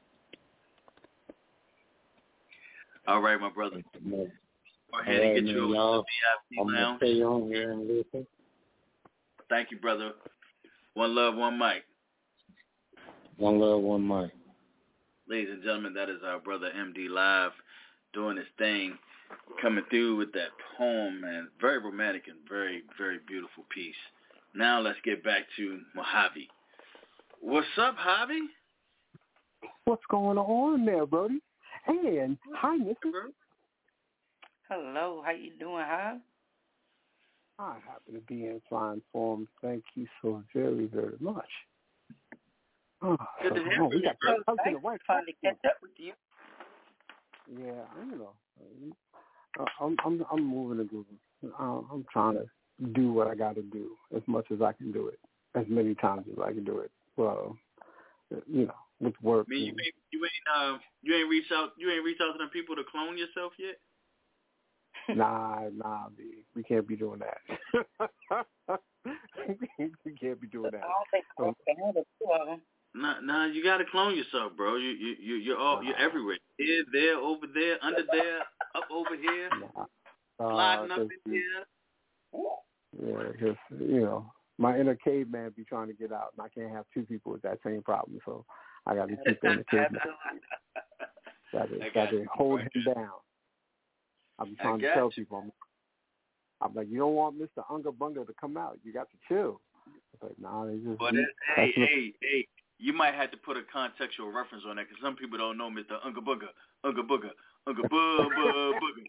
All right, my brother. Go ahead right, and get man, you over y'all. to the V I P I'm lounge. I'm gonna stay on here and listen. Thank you, brother. One love, one mic. One love, one mic. Ladies and gentlemen, that is our brother M D Live doing his thing, coming through with that poem, man. Very romantic and very, very beautiful piece. Now let's get back to Mojave. What's up, Javi? What's going on there, Brody? And hi, Mister Hello, how you doing, huh? I happen to be in fine form. Thank you so very, very much. Oh, Good to so, hear oh, from we got you, the bro. the right Finally catch up with you. Yeah, I know. Uh, I'm, I'm, I'm moving and grooving. Uh, I'm trying to do what I got to do as much as I can do it, as many times as I can do it. Well, you know, with work. I mean, you ain't, you ain't, um, you ain't reached out, you ain't reached out to them people to clone yourself yet. Nah, nah, B. We can't be doing that. We can't be doing that. I don't think I can handle two of them. Nah, nah, you gotta clone yourself, bro. You, you, you you're all, you're everywhere. Here, there, over there, under there, up over here, nah. sliding uh, up in here. Yeah, because you know, my inner caveman be trying to get out, and I can't have two people with that same problem. So I got to keep the inner caveman. Got to, got to hold him down. I'm trying to tell you. people. I'm, I'm like, you don't want Mister Unga Bunga to come out. You got to chill. It's like, nah, they just. But we, it, hey, hey, hey, you might have to put a contextual reference on that because some people don't know Mister Unga Bunga, Unga Bunga, Unga Bunga, Bunga.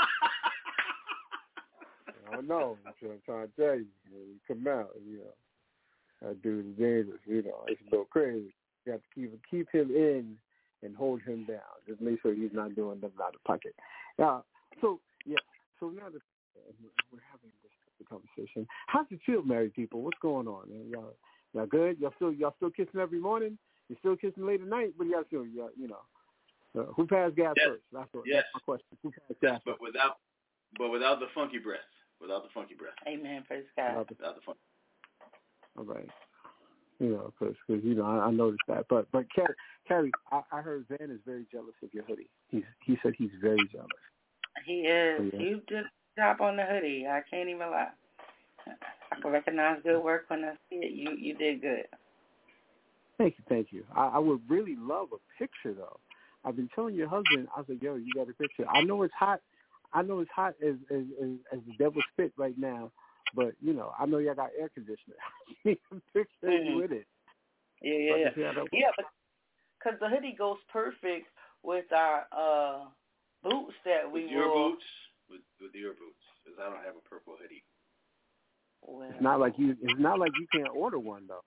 I don't know. I'm trying to tell you. You come out, you know. That dude is dangerous. You know, it's a little crazy. You have to keep keep him in and hold him down. Just make sure he's not doing them out of pocket. Yeah. So yeah. So now that we're having this conversation. How's it feel, married people? What's going on? Y'all, y'all good? Y'all still y'all still kissing every morning? You still kissing late at night? What do y'all feel? Y'all, you know, uh, who passed gas yes. first? That's, what, yes. that's my question. Who passed yes, gas but first? without but without the funky breath. Without the funky breath. Amen. Praise God. Without the, without the funky. All right. You know, because you know I, I noticed that. But but Carrie, Carrie I, I heard Van is very jealous of your hoodie. He's he said he's very jealous. He is. So, yeah. You did a job on the hoodie. I can't even lie. I can recognize good work when I see it. You you did good. Thank you, thank you. I, I would really love a picture though. I've been telling your husband. I was like, yo, you got a picture. I know it's hot. I know it's hot as as as, as the devil spit right now. But, you know, I know y'all got air conditioner. Pictures mm-hmm. with it. Yeah, yeah, yeah. Yeah, because the hoodie goes perfect with our uh, boots that we with your wore. boots? With, with your boots. Because I don't have a purple hoodie. Well, it's not like you It's not like you can't order one, though.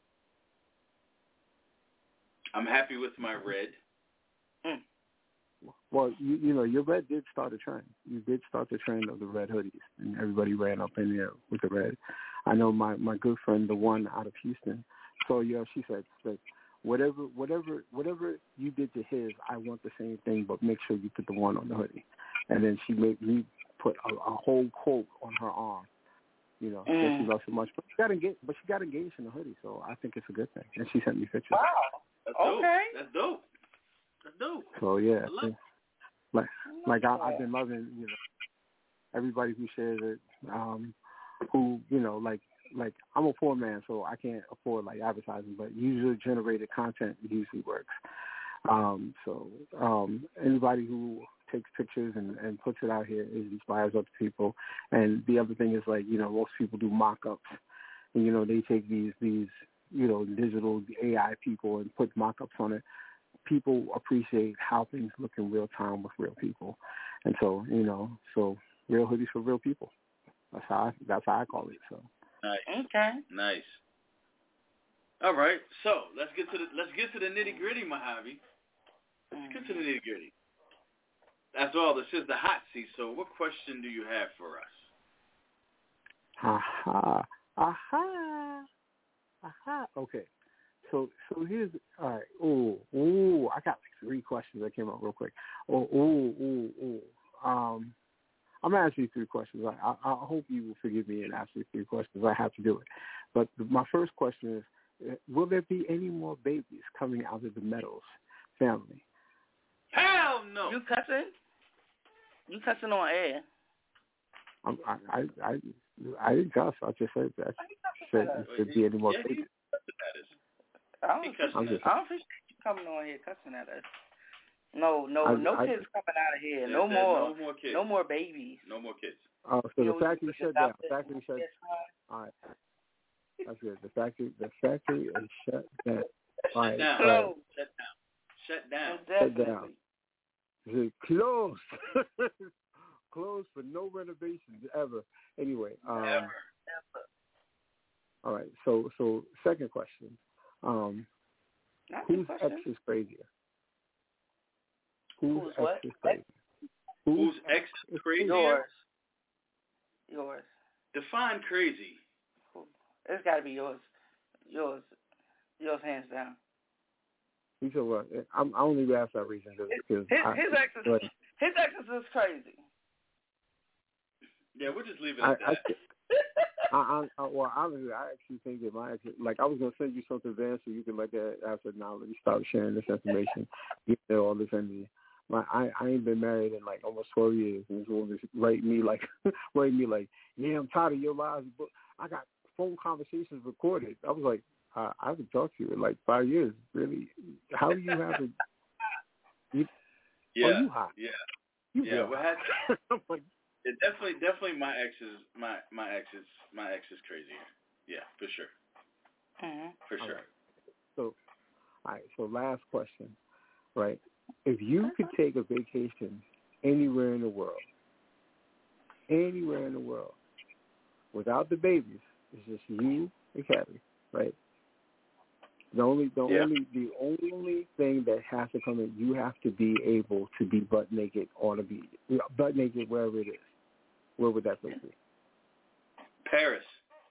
I'm happy with my red. Mm. Well, you, you know, your red did start a trend. You did start the trend of the red hoodies, and everybody ran up in there with the red. I know my, my good friend, the one out of Houston, so yeah, she said, said, whatever whatever whatever you did to his, I want the same thing, but make sure you put the one on the hoodie. And then she made me put a, a whole quote on her arm, you know, mm. that she loves so much. But she got engaged, but she got engaged in the hoodie, so I think it's a good thing. And she sent me pictures. Wow. That's okay. Dope. That's dope. That's dope. So yeah. Like, like I, I've been loving, you know, everybody who shares it, um, who, you know, like, like I'm a poor man, so I can't afford like advertising, but user generated content usually works. Um, so um, anybody who takes pictures and, and puts it out here, it inspires other people. And the other thing is like, you know, most people do mock-ups, and you know, they take these these, you know, digital A I people and put mock-ups on it. People appreciate how things look in real time with real people, and so you know, so real hoodies for real people. That's how I, that's how I call it. So nice, okay, nice. All right, so let's get to the let's get to the nitty gritty, Mojave. Let's get to the nitty gritty. After all, this is the hot seat. So, what question do you have for us? Aha, aha, aha. Okay. So, so here's, all right, ooh, ooh, I got like three questions that came up real quick. Oh, ooh, ooh, ooh. Um, I'm going to ask you three questions. I, I, I hope you will forgive me and ask me three questions. I have to do it. But the, my first question is, will there be any more babies coming out of the Meadows family? Hell no. You cussing? You cussing on air? I'm, I, I, I, I didn't cuss. I just said that. Said there should be any more yeah, babies. I don't, I'm just, I don't think you coming on here cussing at us. No, no, I, no I, kids coming out of here. Yeah, no more. No more kids. No more babies. No more kids. Oh, so you the know, factory shut down. The factory shut down. All right. That's good. The factory, the factory is shut down. All right. Shut down. Right. Shut down. Shut down. Shut down. It's closed. Closed for no renovations ever. Anyway. Um, ever. Ever. All right. So, so second question. Um, Not whose question. ex is crazier? Whose Who's ex what? is crazier? Whose, Whose ex is crazier? Yours. Yours. Define crazy. It's got to be yours. Yours. Yours, hands down. You said what? I'm, I only ask that reason because his, I, his ex is but, his ex is crazy. Yeah, we'll just leave it I, at that. I, I, I, well, honestly, I actually think that my ex, like I was gonna send you something, Van, so you can like that. I said, now let me start sharing this information. You know, all this energy. My, I, I ain't been married in like almost twelve years, and this woman just write me like, write me like, yeah, I'm tired of your lies, but I got phone conversations recorded. I was like, I, I haven't talked to you in like five years. Really? How do you have a? You, yeah. Oh, you hot? Yeah. You yeah. Well, had, like, it definitely, definitely, my ex is my my ex is my ex is crazy. Yeah, for sure. Mm-hmm. For sure. Right. So, all right. So, last question, right? If you could take a vacation anywhere in the world, anywhere in the world, without the babies, it's just you and Kathy, right? The only, the yeah. only, the only thing that has to come in, you have to be able to be butt naked or to be butt naked wherever it is. Where would that place be? Paris.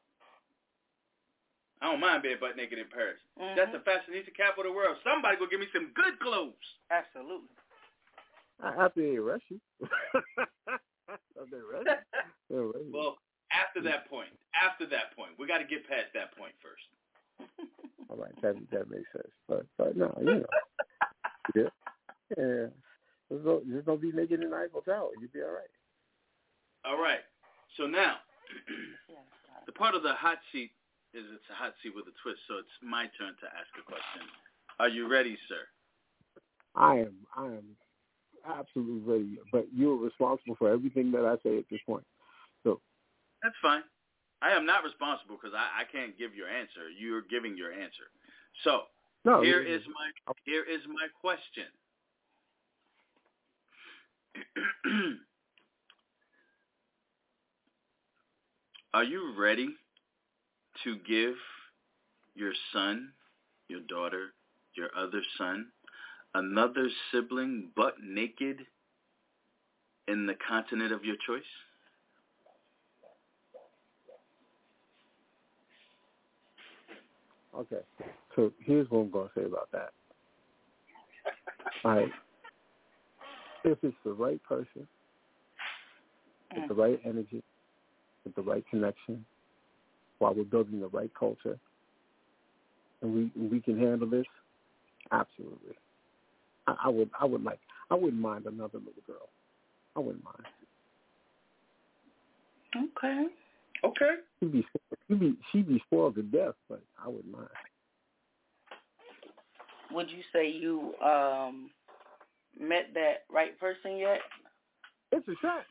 I don't mind being butt naked in Paris. Mm-hmm. That's the fashionista capital of the world. Somebody go give me some good clothes. Absolutely. After they arrest you. After they arrest you. Well, after that point, after that point, we got to get past that point first. All right, that that makes sense. But but no, you know, yeah, yeah. Just don't, just don't be naked in the Eiffel Tower. You'll be all right. All right. So now, the part of the hot seat is it's a hot seat with a twist. So it's my turn to ask a question. Are you ready, sir? I am. I am absolutely ready. But you're responsible for everything that I say at this point. So that's fine. I am not responsible because I, I can't give your answer. You're giving your answer. So no, here is my here is my question. Are you ready to give your son, your daughter, your other son, another sibling butt naked in the continent of your choice? Okay, so here's what I'm going to say about that. All right. If it's the right person, with the right energy, with the right connection, while we're building the right culture, and we we can handle this, absolutely. I, I would I would like I wouldn't mind another little girl. I wouldn't mind. Okay. Okay. She'd be she'd be she'd be spoiled to death, but I wouldn't mind. Would you say you um met that right person yet? It's a shot.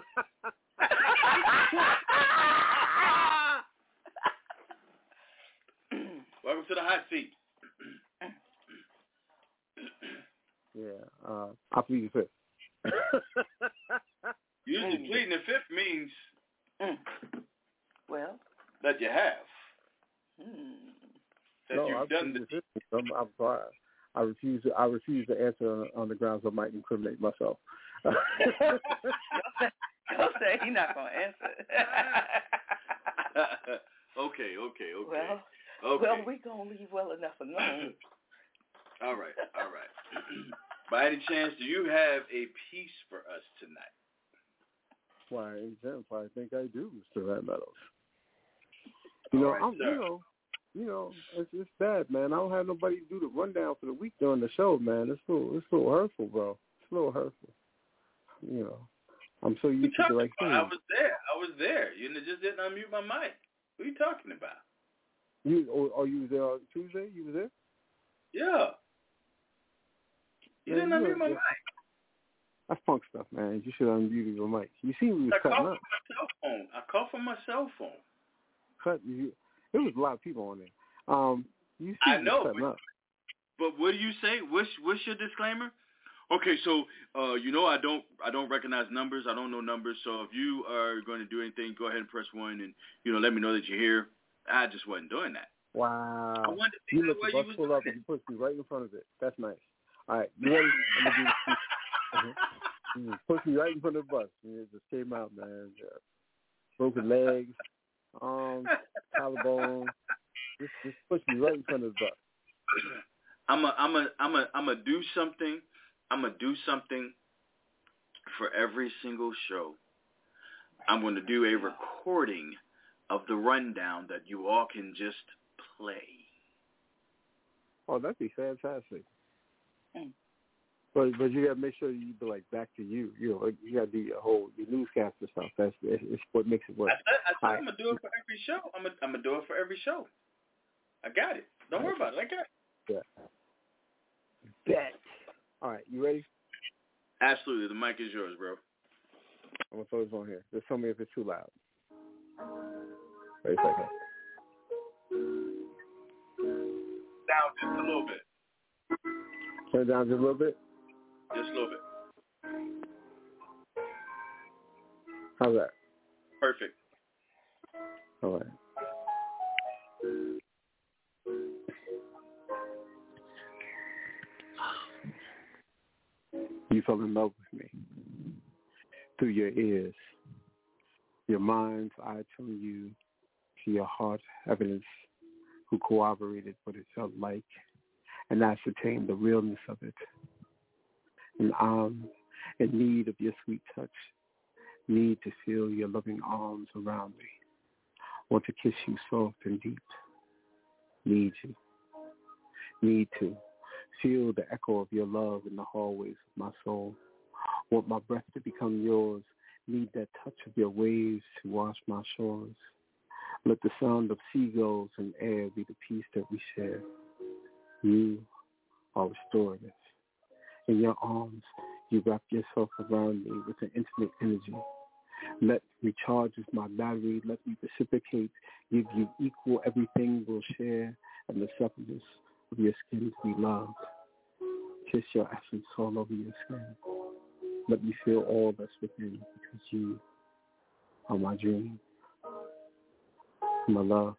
Welcome to the hot seat. Yeah, uh, I'll plead the fifth. Usually mm. pleading the fifth means mm. well that you have. Mm. That no, you've I've done the fifth. I'm, I'm sorry. I refuse. To, I refuse to answer on, on the grounds I might incriminate myself. Don't say he's not gonna answer. okay, okay, okay. Well, okay. well, we gonna leave well enough alone. all right, all right. By any chance, do you have a piece for us tonight? Why, example, I think I do, Mister Red Meadows. You know, right, I'm, you know, you know, it's it's bad, man. I don't have nobody to do the rundown for the week during the show, man. It's a little, it's a little hurtful, bro. It's a little hurtful. You know, I'm so used to the right thing. I was there. I was there. You just didn't unmute my mic. What are you talking about? You, or, or you was there on Tuesday? You was there? Yeah. You man, didn't you unmute my yeah. mic. That's funk stuff, man. You should have unmuted your mic. You see, we was I cutting called up. from my cell phone. I called from my cell phone. Cut. You, there was a lot of people on there. Um, you see, I know. Cutting but, up. but what do you say? What's what's your disclaimer? Okay, so uh, you know I don't I don't recognize numbers. I don't know numbers. So if you are going to do anything, go ahead and press one, and you know let me know that you're here. I just wasn't doing that. Wow. I wanted to see you let where the you bus was pull up and you pushed me right in front of it. That's nice. All right, you ready? I'm gonna do this. You just pushed me right in front of the bus. And it just came out, man. Yeah. Broken legs, arms, collarbone. Just, just pushed me right in front of the bus. I'm a, I'm a, I'm a, I'm a do something. I'm gonna do something for every single show. I'm going to do a recording of the rundown that you all can just play. Oh, that'd be fantastic. Mm. But but you gotta make sure you be like back to you. You know, you gotta do your whole your newscaster stuff. That's it's what makes it work. I said, I said right. I'm gonna do it for every show. I'm gonna, I'm gonna do it for every show. I got it. Don't worry about it. I got it. Yeah. Bet. All right, you ready? Absolutely. The mic is yours, bro. I'm gonna throw this on here. Just tell me if it's too loud. Wait a second. Down just a little bit. Turn it down just a little bit? Just a little bit. How's that? Perfect. All right. You fell in love with me through your ears. Your mind's eye telling you to your heart evidence, who corroborated what it felt like and ascertained the realness of it. And I'm in need of your sweet touch, need to feel your loving arms around me, want to kiss you soft and deep, need you, need to feel the echo of your love in the hallways of my soul, want my breath to become yours, need that touch of your waves to wash my shores. Let the sound of seagulls and air be the peace that we share. You are restorative. In your arms, you wrap yourself around me with an intimate energy. Let me recharge as my battery. Let me reciprocate, give you equal everything we'll share, and the separateness of your skin to be loved. Kiss your essence all over your skin. Let me feel all that's within, because you are my dream, my love.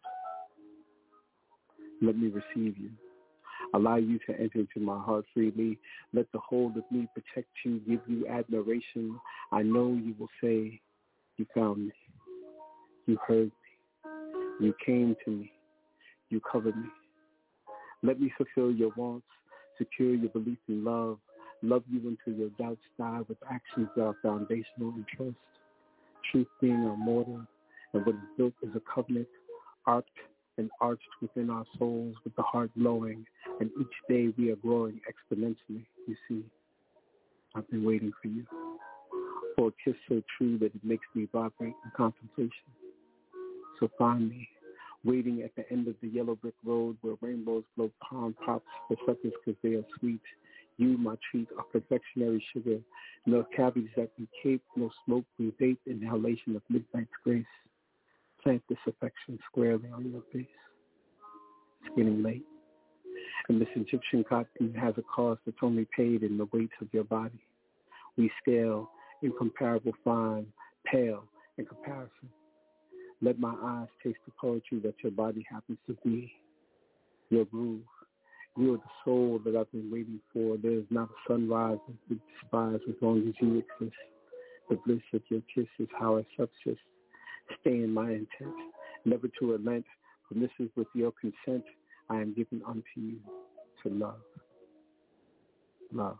Let me receive you. Allow you to enter into my heart freely. Let the hold of me protect you, give you admiration. I know you will say, you found me, you heard me, you came to me, you covered me. Let me fulfill your wants, secure your belief in love, love you until your doubts die with actions that are foundational in trust. Truth being our mortar, and what is built is a covenant, arced and arched within our souls with the heart glowing, and each day we are growing exponentially. You see, I've been waiting for you, for a kiss so true that it makes me vibrate in contemplation. So find me, waiting at the end of the yellow brick road where rainbows blow palm pops for seconds because they are sweet. You, my treat, are confectionery sugar. No cabbage that we cape, no smoke we vape, inhalation of midnight's grace. Plant this affection squarely on your face. It's getting late, and this Egyptian cotton has a cost that's only paid in the weight of your body. We scale, incomparable fine, pale in comparison. Let my eyes taste the poetry that your body happens to be. Your groove. You are the soul that I've been waiting for. There is not a sunrise that we despise as long as you exist. The bliss of your kiss is how I subsist. Stay in my intent, never to relent, for this is with your consent I am given unto you to love. Love.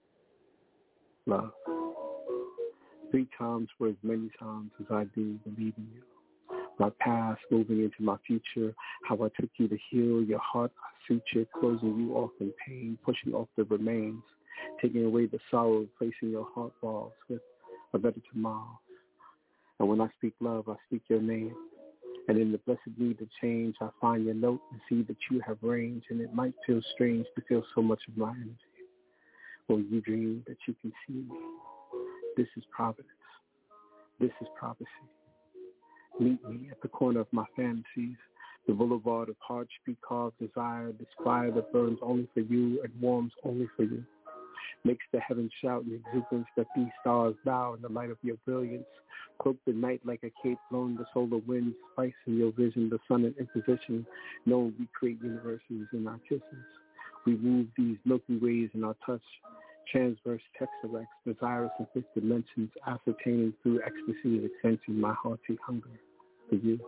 Love. Three times for as many times as I do believe in you. My past moving into my future, how I took you to heal your heart, I suture, closing you off in pain, pushing off the remains, taking away the sorrow, replacing your heart walls with a better tomorrow. And when I speak love, I speak your name. And in the blessed need of change, I find your note and see that you have range. And it might feel strange to feel so much of my energy. Or you dream that you can see me. This is providence. This is prophecy. Meet me at the corner of my fantasies, the boulevard of heart-street carved desire, this fire that burns only for you and warms only for you. Makes the heavens shout in exuberance that these stars bow in the light of your brilliance. Cloak the night like a cape, blowing the solar winds, spice in your vision, the sun in imposition. Knowing we create universes in our kisses. We move these Milky Ways in our touch. Transverse textilex, desirous in fifth dimensions, ascertaining through ecstasy and sensing my hearty hunger for you.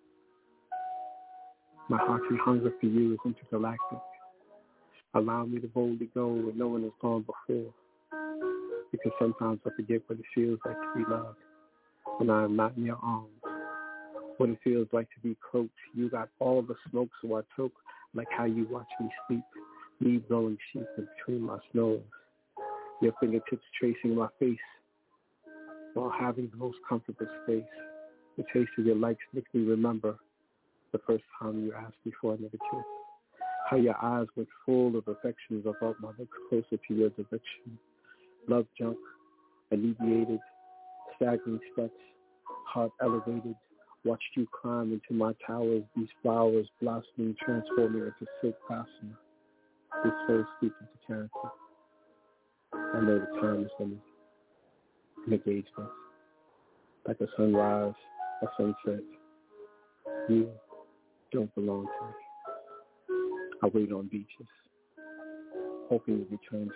My hearty hunger for you is intergalactic. Allow me to boldly go where no one has gone before. Because sometimes I forget what it feels like to be loved when I am not in your arms. What it feels like to be cloaked. You got all the smoke, so I took like how you watch me sleep. Me blowing sheep in between my snores. Your fingertips tracing my face while having the most comfortable space. The taste of your likes makes me remember the first time you asked me for another kiss. How your eyes went full of affection as I brought my lips closer to your direction. Love junk, alleviated, staggering steps, heart elevated. Watched you climb into my towers, these flowers blossoming, transforming into silk gossamer. This soul speaking to character. I know the time is limited. Engagement. Like a sunrise, a sunset. You don't belong to me. I wait on beaches, hoping you return to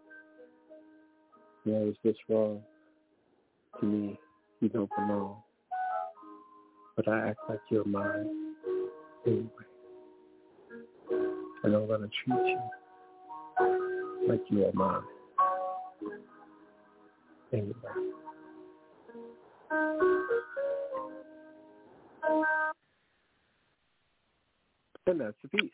me. Where is this wrong? To me, you don't belong. but I act like you're mine anyway. And I'm going to treat you like you are mine anyway. And that's the piece.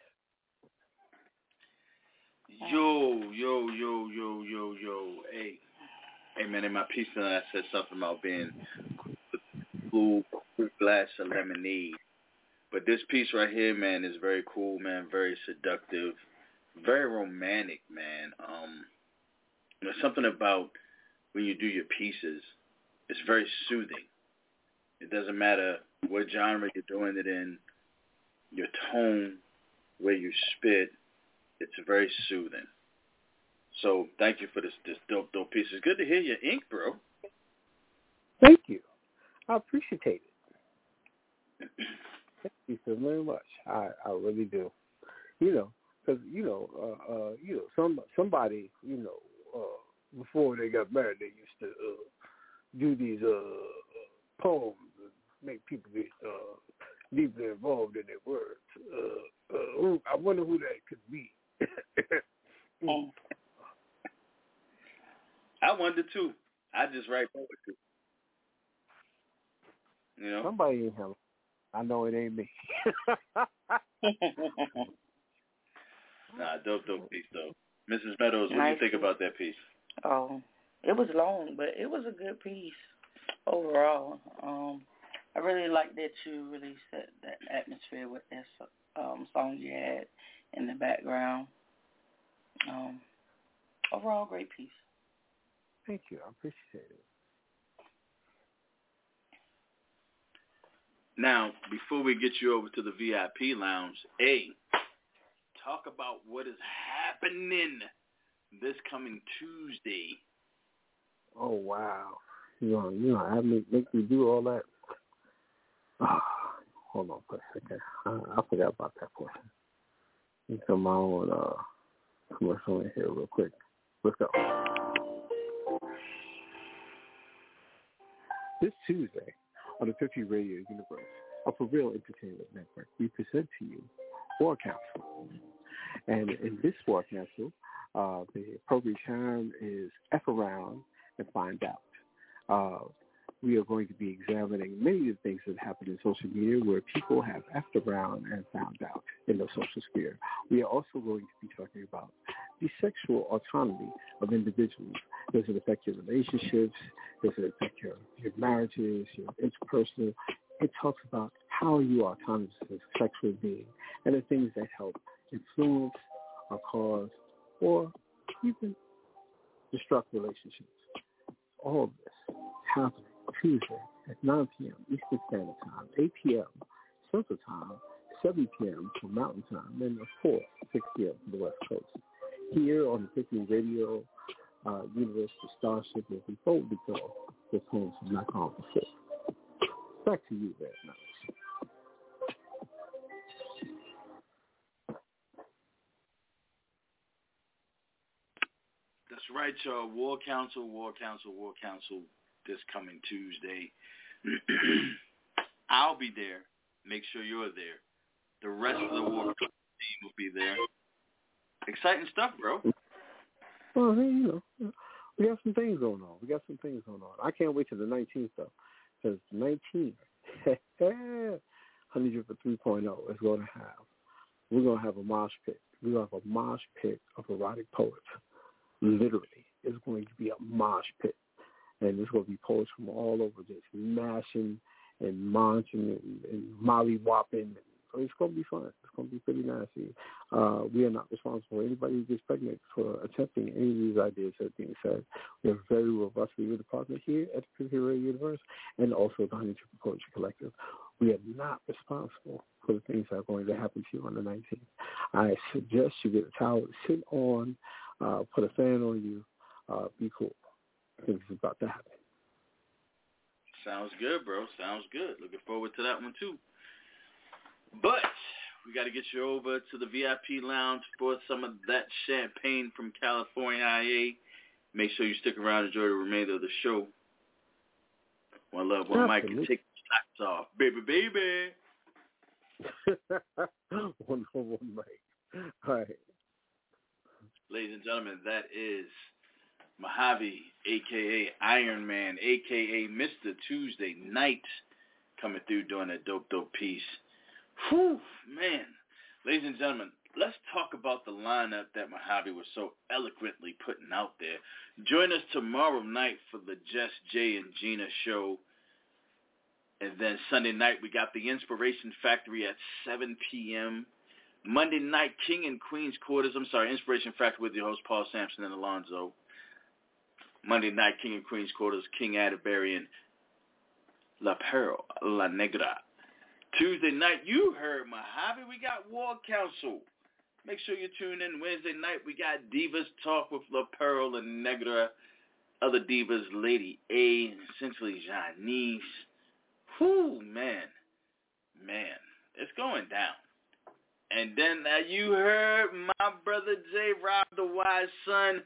Yo, yo, yo, yo, yo, yo. Hey. Hey, man, in my piece tonight, I said something about being a cool glass of lemonade. But this piece right here, man, is very cool, man, very seductive, very romantic, man. Um, there's something about when you do your pieces, it's very soothing. It doesn't matter what genre you're doing it in, your tone, where you spit, it's very soothing. So thank you for this this dope, dope piece. It's good to hear your ink, bro. Thank you. I appreciate it. Thank you so very much. I, I really do. You know, because, you know, uh, uh, you know, some somebody, you know, uh, before they got married, they used to uh, do these uh, poems and make people get uh, deeply involved in their words. Uh, uh, who, I wonder who that could be. mm. I wonder too. I just write poetry. You know, somebody ain't him. I know it ain't me. Nah, dope, dope piece though. Missus Meadows, what Nice. do you think about that piece? Oh, it was long, but it was a good piece overall. Um, I really like that you really set that atmosphere with that um, song you had in the background. Um, overall, great piece. Thank you. I appreciate it. Now, before we get you over to the V I P lounge, A, talk about what is happening this coming Tuesday. Oh, wow. You know, you know, have me make me do all that. Oh, hold on for a second. I, I forgot about that portion. Let me come my own uh, commercial in here real quick. Let's go. This Tuesday on the fifty Radio Universe of a Real Entertainment Network, we present to you War Council. And in this War Council, uh, the appropriate time is F around and find out. Uh, we are going to be examining many of the things that happen in social media where people have effed around and found out in the social sphere. We are also going to be talking about the sexual autonomy of individuals. Does it affect your relationships? Does it affect your, your marriages, your interpersonal? It talks about how you are autonomous as a sexual being and the things that help influence or cause or even destruct relationships. All of this happening Tuesday at nine p.m. Eastern Standard Time, eight p.m. Central Time, seven p.m. for Mountain Time, and of course, six p.m. for the West Coast. Here on the fifty Radio uh, Universe, the Starship will be folded door with homes from Knock On before. Back to you there, now. That's right, y'all. War Council, War Council, War Council this coming Tuesday. I'll be there. Make sure you're there. The rest of the War Council team will be there. Exciting stuff, bro. Well, hey, you know, we got some things going on. We got some things going on. I can't wait till the nineteenth, though, because the nineteenth, Honey Dripper three point oh is going to have, we're going to have a mosh pit. We're going to have a mosh pit of erotic poets. Literally, it's going to be a mosh pit. And there's going to be poets from all over just mashing and munching and, and molly-whopping. It's going to be fun. It's going to be pretty nasty. Uh, we are not responsible for anybody who gets pregnant for attempting any of these ideas that are being said. We have a very robust legal department here at the fifty Radio Universe and also the Honey Dripper Poetry Collective. We are not responsible for the things that are going to happen to you on the nineteenth. I suggest you get a towel to sit on, uh, put a fan on you, uh, be cool. Things is about to happen. Sounds good, bro. Sounds good. Looking forward to that one, too. But we got to get you over to the V I P lounge for some of that champagne from California I A. Make sure you stick around and enjoy the remainder of the show. One love, one mic, and take socks off, baby, baby. one oh one mic. All right. Ladies and gentlemen, that is Mojave, a k a. Iron Man, a k a. Mister Tuesday Night, coming through doing a dope, dope piece. Whew, man. Ladies and gentlemen, let's talk about the lineup that Mojave was so eloquently putting out there. Join us tomorrow night for the Just Jay and Gina show. And then Sunday night, we got the Inspiration Factory at seven p.m. Monday night, King and Queen's Quarters. I'm sorry, Inspiration Factory with your host, Paul Sampson and Alonzo. Monday night, King and Queen's Quarters, King Atterbury and La Perle, La Negra. Tuesday night, you heard Mojave. We got War Council. Make sure you tune in. Wednesday night, we got Divas Talk with La Perle and Negra. Other divas, Lady A, essentially Janice. Whew, man. Man, it's going down. And then uh, you heard my brother Jay Rob, the wise son.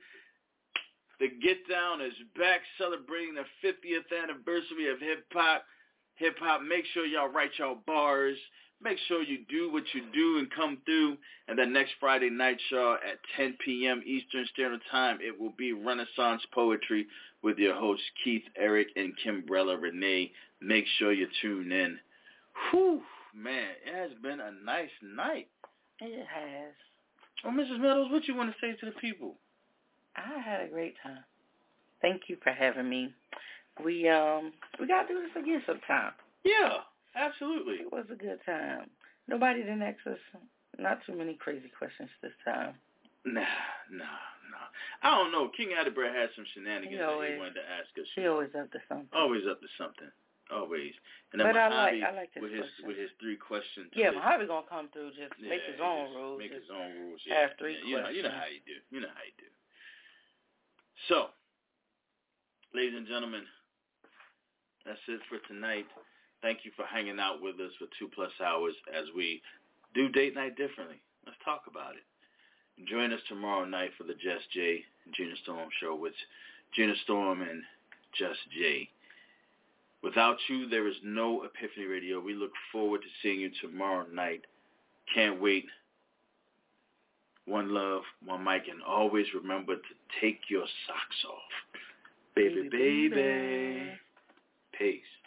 The Get Down is back, celebrating the fiftieth anniversary of hip-hop. Hip-hop, make sure y'all write y'all bars. Make sure you do what you do and come through. And then next Friday night, y'all, at ten p.m. Eastern Standard Time, it will be Renaissance Poetry with your hosts, Keith, Eric, and Kimbrella Renee. Make sure you tune in. Whew, man, it has been a nice night. It has. Well, Missus Meadows, what you want to say to the people? I had a great time. Thank you for having me. We um we gotta do this again sometime. Yeah, absolutely. It was a good time. Nobody didn't ask us not too many crazy questions this time. Nah, nah, nah. I don't know. King Atterbury had some shenanigans he always, that he wanted to ask us. He always up to something. Always up to something. Always. And then but Mojave, I like I like his with his questions. with his three questions. Yeah, Mojave gonna come through. Just yeah, make his own rules. Make his own rules. Yeah. Have three yeah, questions. You know, you know how you do. You know how you do. So, ladies and gentlemen, that's it for tonight. Thank you for hanging out with us for two plus hours as we do date night differently. Let's talk about it. Join us tomorrow night for the Just Jay and Gina Storm show with Gina Storm and Just Jay. Without you, there is no Epiphany Radio. We look forward to seeing you tomorrow night. Can't wait. One love, one mic, and always remember to take your socks off. Baby, baby. baby. Peace.